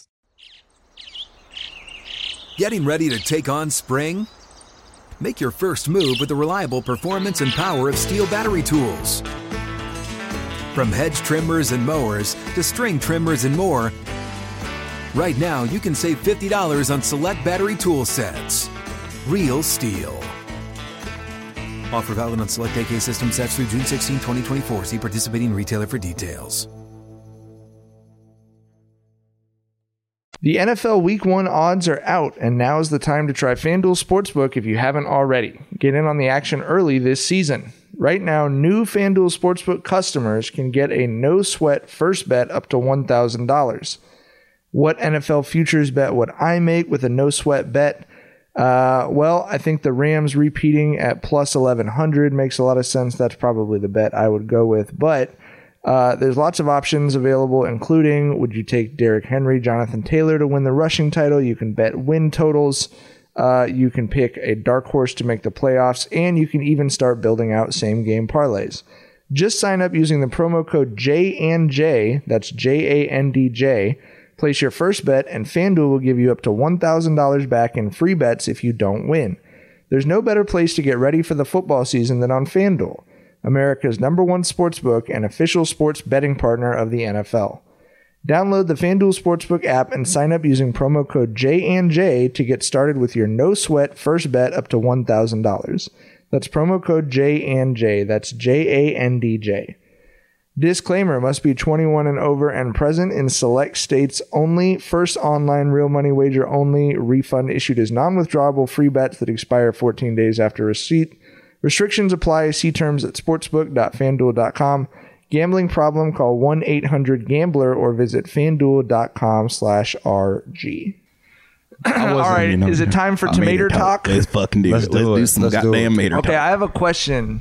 Getting ready to take on spring? Make your first move with the reliable performance and power of Steel battery tools. From hedge trimmers and mowers to string trimmers and more, right now you can save fifty dollars on select battery tool sets. Real Steel. Offer valid on select A K system sets through June sixteenth, twenty twenty-four. See participating retailer for details. The N F L Week one odds are out, and now is the time to try FanDuel Sportsbook if you haven't already. Get in on the action early this season. Right now, new FanDuel Sportsbook customers can get a no-sweat first bet up to one thousand dollars. What N F L futures bet would I make with a no-sweat bet? Uh, well, I think the Rams repeating at plus eleven hundred makes a lot of sense. That's probably the bet I would go with, but Uh, there's lots of options available, including would you take Derrick Henry, Jonathan Taylor to win the rushing title? You can bet win totals. Uh, you can pick a dark horse to make the playoffs, and you can even start building out same-game parlays. Just sign up using the promo code J and J, that's J A N D J. Place your first bet, and FanDuel will give you up to one thousand dollars back in free bets if you don't win. There's no better place to get ready for the football season than on FanDuel, America's number one sportsbook and official sports betting partner of the N F L. Download the FanDuel Sportsbook app and sign up using promo code J and J to get started with your no-sweat first bet up to one thousand dollars. That's promo code J and J. That's J A N D J. Disclaimer: must be twenty-one and over and present in select states only. First online real money wager only. Refund issued as non-withdrawable free bets that expire fourteen days after receipt. Restrictions apply. See terms at sportsbook dot fanduel dot com. Gambling problem? Call one eight hundred gambler or visit fanduel dot com slash R G. All right, you know, is it time for tomato talk? Let's fucking do Let's it. do Let's it. do some Let's do goddamn it. mater Okay, talk. I have a question.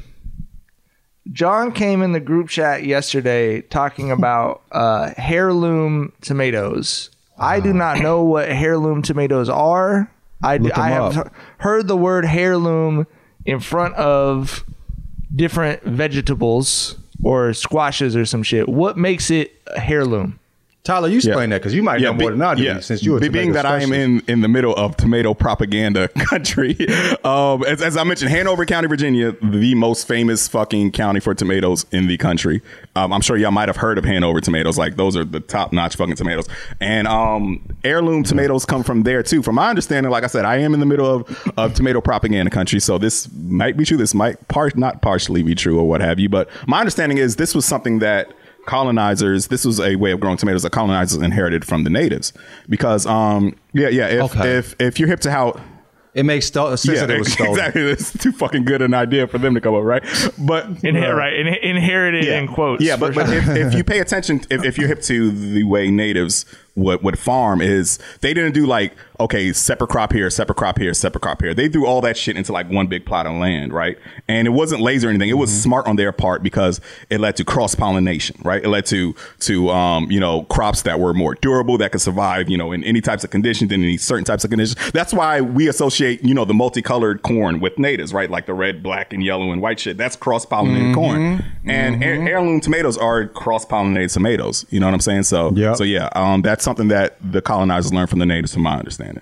John came in the group chat yesterday talking about uh, heirloom tomatoes. I do not know what heirloom tomatoes are. I, Look 'em I have up. heard the word heirloom in front of different vegetables or squashes or some shit. What makes it a heirloom? Tyler, you explain that because you might know more than I do since you're a Be- being tomato that I am specialist. in, in the middle of tomato propaganda country. um, as, as I mentioned, Hanover County, Virginia, the most famous fucking county for tomatoes in the country. Um, I'm sure y'all might have heard of Hanover tomatoes. Like those are the top notch fucking tomatoes. And um, heirloom tomatoes come from there too. From my understanding, like I said, I am in the middle of, of tomato propaganda country. So this might be true. This might part not partially be true or what have you. But my understanding is this was something that colonizers, this was a way of growing tomatoes that colonizers inherited from the natives. Because, um, yeah, yeah, if Okay. if, if you're hip to how... It makes sto- sense that it was stolen. exactly. It's too fucking good an idea for them to come up, right? But Inher- right, in- inherited yeah. in quotes. Yeah, but, for but sure. if, if you pay attention, if, if you're hip to the way natives would, would farm, is they didn't do like, okay, separate crop here, separate crop here, separate crop here. They threw all that shit into like one big plot of land, right? And it wasn't lazy or anything. It was Mm-hmm. smart on their part because it led to cross pollination, right? It led to to um, you know, crops that were more durable, that could survive, you know, in any types of conditions, in any certain types of conditions. That's why we associate, you know, the multicolored corn with natives, right? Like the red, black, and yellow and white shit. That's cross pollinated Mm-hmm. corn. And heir- heirloom tomatoes are cross pollinated tomatoes. You know what I'm saying? So Yep. so yeah, um, that's something that the colonizers learned from the natives, from my understanding.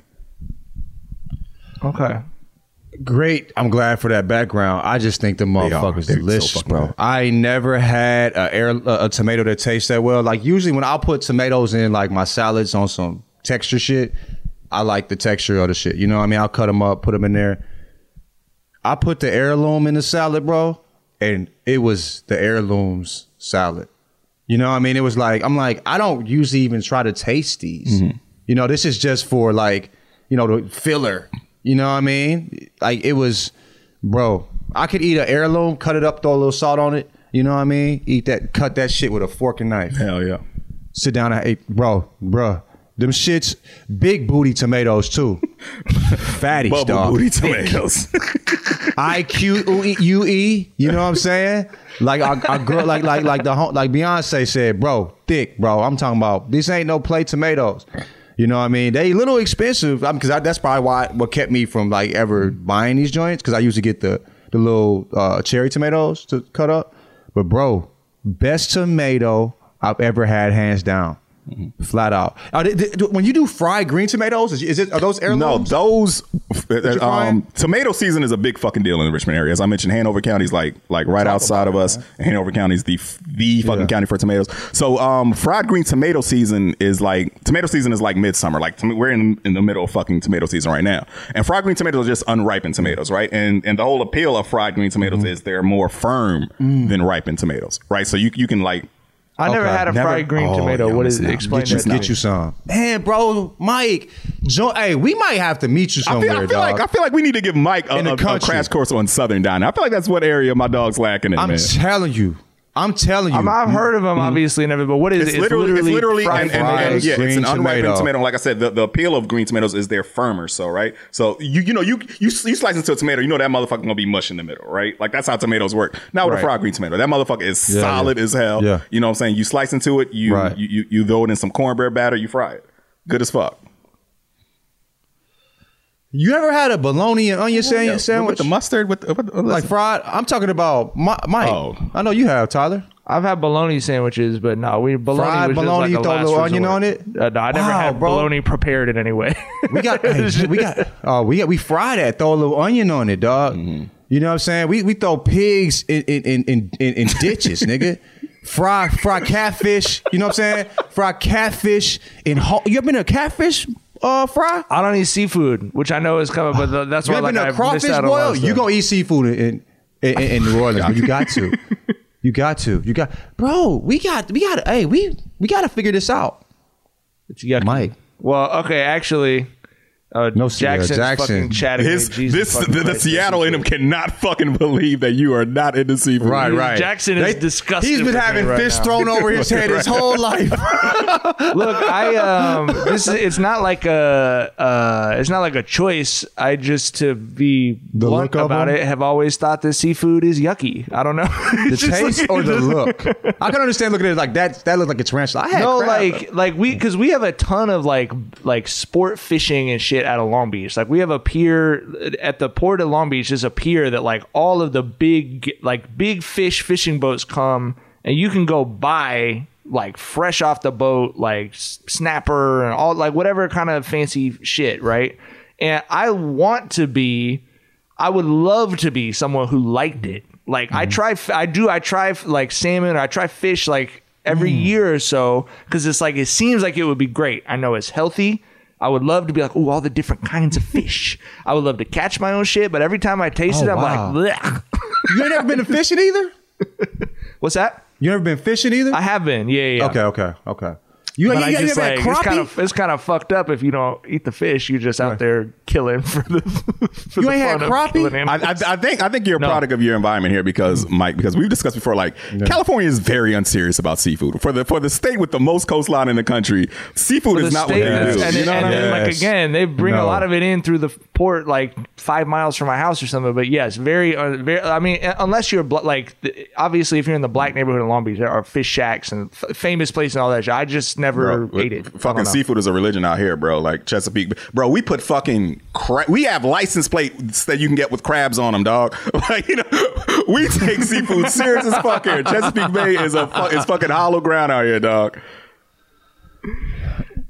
Okay. Great. I'm glad for that background. I just think the motherfucker's They're so delicious, fucking bro. good. I never had a, air, a, a tomato that tastes that well. Like usually when I'll put tomatoes in like my salads on some texture shit, I like the texture of the shit. You know what I mean? I'll cut them up, put them in there. I put the heirloom in the salad, bro, and it was the heirloom's salad. You know what I mean? It was like, I'm like, I don't usually even try to taste these. Mm-hmm. You know, this is just for like, you know, the filler. You know what I mean? Like it was, bro, I could eat an heirloom, cut it up, throw a little salt on it. You know what I mean? Eat that, cut that shit with a fork and knife. Hell yeah. Sit down and eat, bro, bro. Them shits, big booty tomatoes too. Fatties, Bubble dog. booty tomatoes. I Q U E. You know what I'm saying? Like our, our girl, like like like the like Beyonce said, bro, thick, bro. I'm talking about this ain't no play tomatoes. You know what I mean? They a little expensive because I, that's probably why what kept me from like ever buying these joints because I used to get the the little uh, cherry tomatoes to cut up. But bro, best tomato I've ever had, hands down. Mm-hmm. Flat out. Uh, th- th- when you do fried green tomatoes, is, is it are those heirlooms? No, those um, tomato season is a big fucking deal in the Richmond area. As I mentioned, Hanover County's like like right Talk outside of us. Man. Hanover County's the the fucking yeah. county for tomatoes. So um, fried green tomato season is like tomato season is like midsummer. Like to, we're in in the middle of fucking tomato season right now. And fried green tomatoes are just unripened tomatoes, right? And and the whole appeal of fried green tomatoes mm. is they're more firm mm. than ripened tomatoes, right? So you you can like. I never okay. had a never, fried green oh, tomato. Yo, what is it? Explain get you, that. Get you some. Man, bro, Mike. Jo- hey, we might have to meet you somewhere, I feel, I feel dog. like I feel like we need to give Mike a, a, a crash course on Southern dining. I feel like that's what area my dog's lacking in. I'm man. telling you. I'm telling you. I'm, I've heard of them, mm-hmm. obviously, never. But what is it's it? It's literally, literally, it's literally fried and, and, fries. and, yeah, it's an tomato. unripened tomato. Like I said, the, the appeal of green tomatoes is they're firmer. So right, so you you know you you, you slice into a tomato, you know that motherfucker gonna be mush in the middle, right? Like that's how tomatoes work. Now with right. a fried green tomato, that motherfucker is yeah, solid yeah. as hell. Yeah. You know what I'm saying? You slice into it, you, right. you you you throw it in some cornbread batter, you fry it. Good as fuck. You ever had a bologna and onion yeah, yeah. sandwich with the mustard with, the, with the, like fried? I'm talking about Mike. Oh. I know you have, Tyler. I've had bologna sandwiches, but no, we bologna fried was bologna. Just like you a throw a little onion resort. on it. Uh, no, I never wow, had bro. bologna prepared in any way. we got, hey, we got, oh, we got, we fry that. Throw a little onion on it, dog. Mm-hmm. You know what I'm saying? We we throw pigs in in in in, in, in ditches, nigga. Fry fry catfish. You know what I'm saying? Fry catfish in. Ho- you ever been to a catfish? Uh, fry? I don't eat seafood, which I know is coming, but the, that's why you like been I a crawfish missed out on boil? You gonna eat seafood in in, in, in New Orleans? But you got to, you got to, you got, bro. We got, we got. Hey, we we got to figure this out. It's yucky. Mike. Well, okay, actually. Uh, no, Jackson's Jackson. fucking chatting. His, this the, the Seattle in him cannot fucking believe that you are not into seafood. Right, right. Jackson is they, disgusted. He's been having right fish now. thrown over his head his whole life. Look, I um, this is it's not like a uh, it's not like a choice. I just to be the blunt about it, have always thought that seafood is yucky. I don't know the taste like, or the look. I can understand looking at it like that. That looked like a tarantula. I had no, crab. like like we because we have a ton of like like sport fishing and shit out of Long Beach. Like we have a pier at the port of Long Beach. There's a pier that like all of the big like big fish fishing boats come, and you can go buy like fresh off the boat like snapper and all like whatever kind of fancy shit, right? And I want to be, I would love to be someone who liked it. Like mm-hmm. I try, I do, I try like salmon, or I try fish like every mm. year or so because it's like it seems like it would be great. I know it's healthy. I would love to be like, oh, all the different kinds of fish. I would love to catch my own shit, but every time I taste oh, it, I'm wow. like, blech. You ain't never been to fishing either? What's that? You ever been fishing either? I have been, yeah, yeah. Okay, okay, okay. You, but you, I you just like it's kind of it's kind of fucked up if you don't eat the fish. You're just out right. there killing for the. For you the ain't had crappie. I, I, I think I think you're a no. product of your environment here because Mike, because we've discussed before. Like yeah. California is very unserious about seafood. For the for the state with the most coastline in the country, seafood is not what they do. And, you and, know and, what and I mean? like again, they bring no. a lot of it in through the port, like five miles from my house or something. But yes, very, uh, very. I mean, unless you're like obviously, if you're in the black neighborhood in Long Beach, there are fish shacks and f- famous places and all that shit. I just never Bro, ate it. Fucking seafood is a religion out here, bro. Like Chesapeake, bro. We put fucking cra- we have license plates that you can get with crabs on them, dog. Like you know, we take seafood serious as fuck here. Chesapeake Bay is a fu- is fucking hollow ground out here, dog.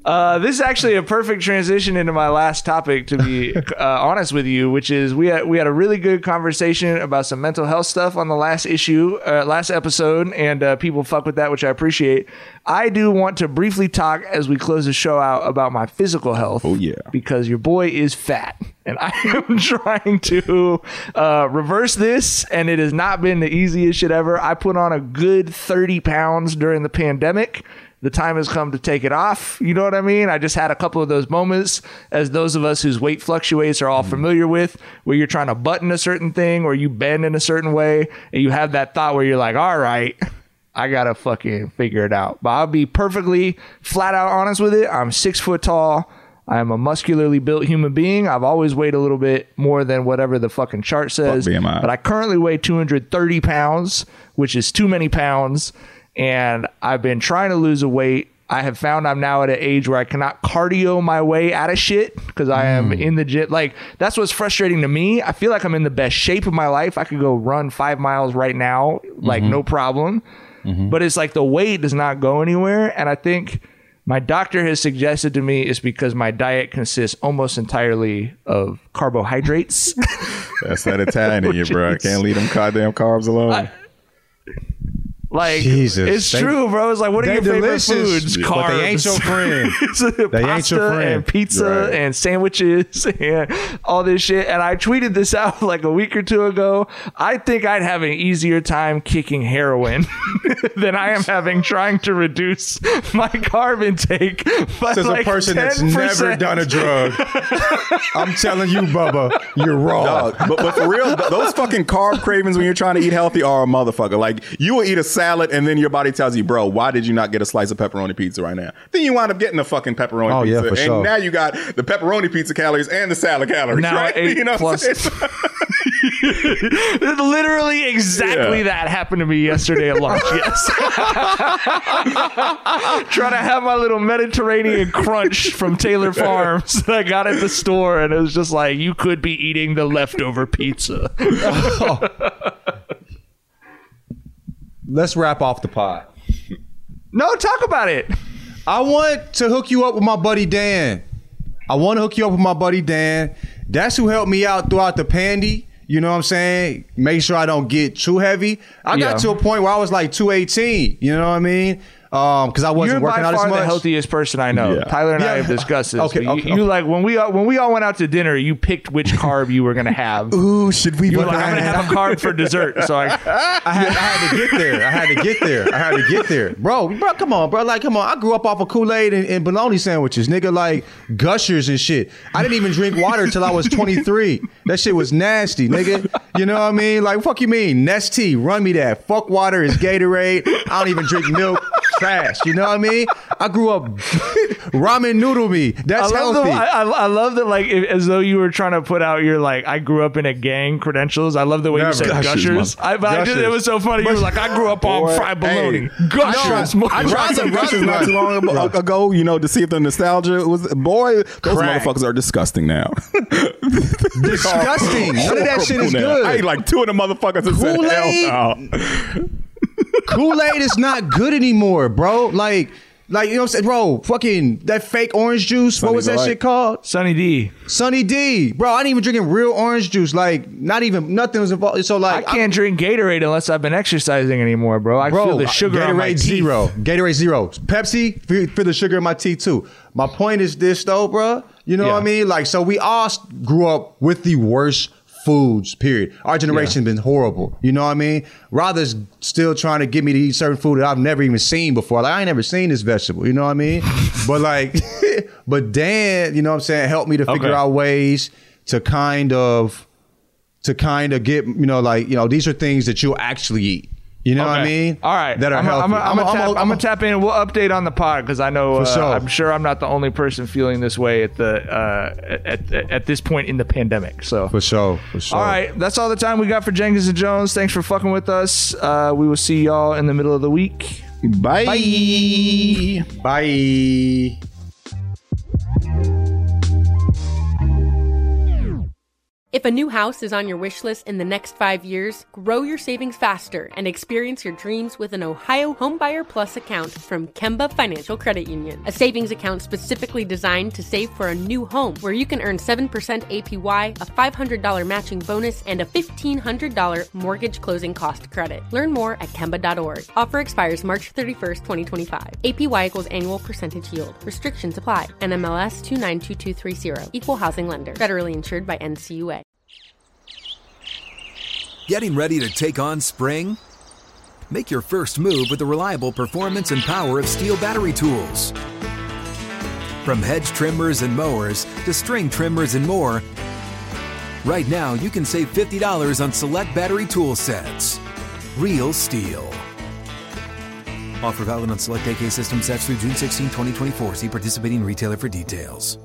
Uh, this is actually a perfect transition into my last topic, to be uh, honest with you, which is we had we had a really good conversation about some mental health stuff on the last issue, uh, last episode, and uh, people fuck with that, which I appreciate. I do want to briefly talk as we close the show out about my physical health. Oh yeah, because your boy is fat, and I am trying to uh, reverse this, and it has not been the easiest shit ever. I put on a good thirty pounds during the pandemic. The time has come to take it off. You know what I mean? I just had a couple of those moments, as those of us whose weight fluctuates are all familiar with, where you're trying to button a certain thing or you bend in a certain way, and you have that thought where you're like, all right, I gotta fucking figure it out. But I'll be perfectly flat out honest with it. I'm six foot tall. I'm a muscularly built human being. I've always weighed a little bit more than whatever the fucking chart says. B M I. But I currently weigh two hundred thirty pounds, which is too many pounds. And I've been trying to lose a weight. I have found I'm now at an age where I cannot cardio my way out of shit because I am mm. in the gym. Like, that's what's frustrating to me. I feel like I'm in the best shape of my life. I could go run five miles right now, like mm-hmm. no problem. Mm-hmm. But it's like the weight does not go anywhere. And I think my doctor has suggested to me it's because my diet consists almost entirely of carbohydrates. That's that Italian in you, bro. I can't leave them goddamn carbs alone. I, Like, Jesus. It's they, true, bro. It's like, what are your delicious, favorite foods? But Carbs. they ain't your friend. They Pasta ain't your friend. And pizza right. and sandwiches and all this shit. And I tweeted this out like a week or two ago. I think I'd have an easier time kicking heroin than I am having trying to reduce my carb intake. As like a person ten percent. That's never done a drug, I'm telling you, Bubba, you're wrong. Dog, but, but for real, th- those fucking carb cravings when you're trying to eat healthy are a motherfucker. Like, you will eat a salad and then your body tells you, bro, why did you not get a slice of pepperoni pizza right now? Then you wind up getting a fucking pepperoni oh, pizza. Yeah, for and sure. now you got the pepperoni pizza calories and the salad calories. Now right? eight you know plus. Literally exactly yeah. that happened to me yesterday at lunch. Yes. Trying to have my little Mediterranean crunch from Taylor Farms that I got at the store, and it was just like, you could be eating the leftover pizza. Oh. Let's wrap off the pod. No, talk about it. I want to hook you up with my buddy Dan. I want to hook you up with my buddy Dan. That's who helped me out throughout the pandy. You know what I'm saying? Make sure I don't get too heavy. I yeah. got to a point where I was like two eighteen. You know what I mean? Um, because I wasn't You're working out as by much. far the healthiest person I know. Yeah. Tyler and yeah. I have discussed this. Okay, you, okay, you okay. like when we all, when we all went out to dinner, you picked which carb you were gonna have. Ooh, should we? You were like, I'm gonna have a carb for dessert. So I, I, had, I had to get there. I had to get there. I had to get there, bro. Bro, come on, bro. Like, come on. I grew up off of Kool-Aid and, and bologna sandwiches, nigga. Like Gushers and shit. I didn't even drink water until I was twenty-three. That shit was nasty, nigga. You know what I mean? Like, fuck you mean? Nestea, run me that. Fuck water is Gatorade. I don't even drink milk. Trash. You know what I mean? I grew up ramen noodle me. That's I love healthy. The, I, I love that, like, if, as though you were trying to put out your, like, I grew up in a gang credentials. I love the way Never. you said Gushers. Gushers. I, but I did, it was so funny. You were like, I grew up on Boy, fried bologna. hey, Gushers. I tried some Gushers not too long ago, ago, you know, to see if the nostalgia was. Boy, those Crack. motherfuckers are disgusting now. Disgusting. None of that shit is now. good. I ate like two of the motherfuckers and said, Kool-Aid? hell no. Kool-Aid is not good anymore, bro. Like, like you know what I'm saying, bro? Fucking that fake orange juice. Sunny what was that Delight. shit called? Sunny D. Sunny D, bro. I ain't even drinking real orange juice. Like, not even nothing was involved. So like, I can't drink Gatorade unless I've been exercising anymore, bro. I bro, feel the sugar Gatorade on my teeth. zero. Gatorade zero. Pepsi, feel, feel the sugar in my teeth too. My point is this though, bro. You know Yeah. what I mean? Like, so we all grew up with the worst foods, period. Our generation's been horrible. You know what I mean? Rather's still trying to get me to eat certain food that I've never even seen before. Like, I ain't never seen this vegetable. You know what I mean? But like, but Dan, you know what I'm saying, helped me to figure Okay. out ways to kind of, to kind of get, you know, like, you know, these are things that you'll actually eat. You know what I Okay. mean? All right. That are I'm healthy. I'm I'm I'm- gonna tap, I'm- I'm gonna tap in. We'll update on the pod because I know uh, For sure. I'm sure I'm not the only person feeling this way at the uh, at, at at this point in the pandemic. So For sure. For sure. all right, that's all the time we got for Jenkins and Jones. Thanks for fucking with us. Uh, we will see y'all in the middle of the week. Bye. Bye. Bye. If If a new house is on your wish list in the next five years, grow your savings faster and experience your dreams with an Ohio Homebuyer Plus account from Kemba Financial Credit Union. A savings account specifically designed to save for a new home, where you can earn seven percent A P Y, a five hundred dollars matching bonus, and a fifteen hundred dollars mortgage closing cost credit. Learn more at Kemba dot org. Offer expires March thirty-first, twenty twenty-five. A P Y equals annual percentage yield. Restrictions apply. N M L S two nine two two three zero. Equal housing lender. Federally insured by N C U A. Getting ready to take on spring? Make your first move with the reliable performance and power of Steel battery tools. From hedge trimmers and mowers to string trimmers and more, right now you can save fifty dollars on select battery tool sets. Real Steel. Offer valid on select A K system sets through June sixteenth, twenty twenty-four. See participating retailer for details.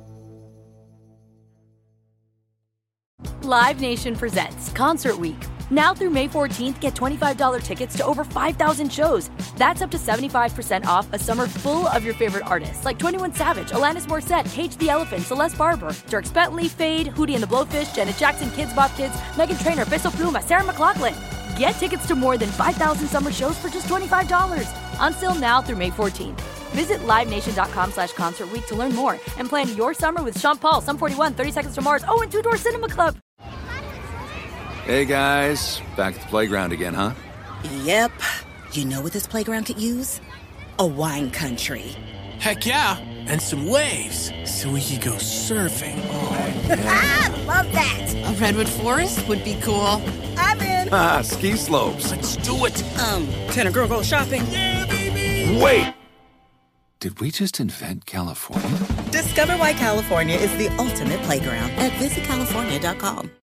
Live Nation presents Concert Week. Now through May fourteenth, get twenty-five dollars tickets to over five thousand shows. That's up to seventy-five percent off a summer full of your favorite artists like twenty-one Savage, Alanis Morissette, Cage the Elephant, Celeste Barber, Dierks Bentley, Fade, Hootie and the Blowfish, Janet Jackson, Kids Bop Kids, Meghan Trainor, Bissell Pluma, Sarah McLachlan. Get tickets to more than five thousand summer shows for just twenty-five dollars. Until now through May fourteenth. Visit livenation.com slash concert week to learn more and plan your summer with Sean Paul, Sum forty-one, thirty Seconds to Mars, oh, and Two Door Cinema Club. Hey guys, back at the playground again, huh? Yep. You know what this playground could use? A wine country. Heck yeah, and some waves so we could go surfing. Oh, yeah. Ah, love that. A redwood forest would be cool. I'm in. Ah, ski slopes. Let's do it. Um, can a girl go shopping? Yeah, baby. Wait! Did we just invent California? Discover why California is the ultimate playground at visit california dot com.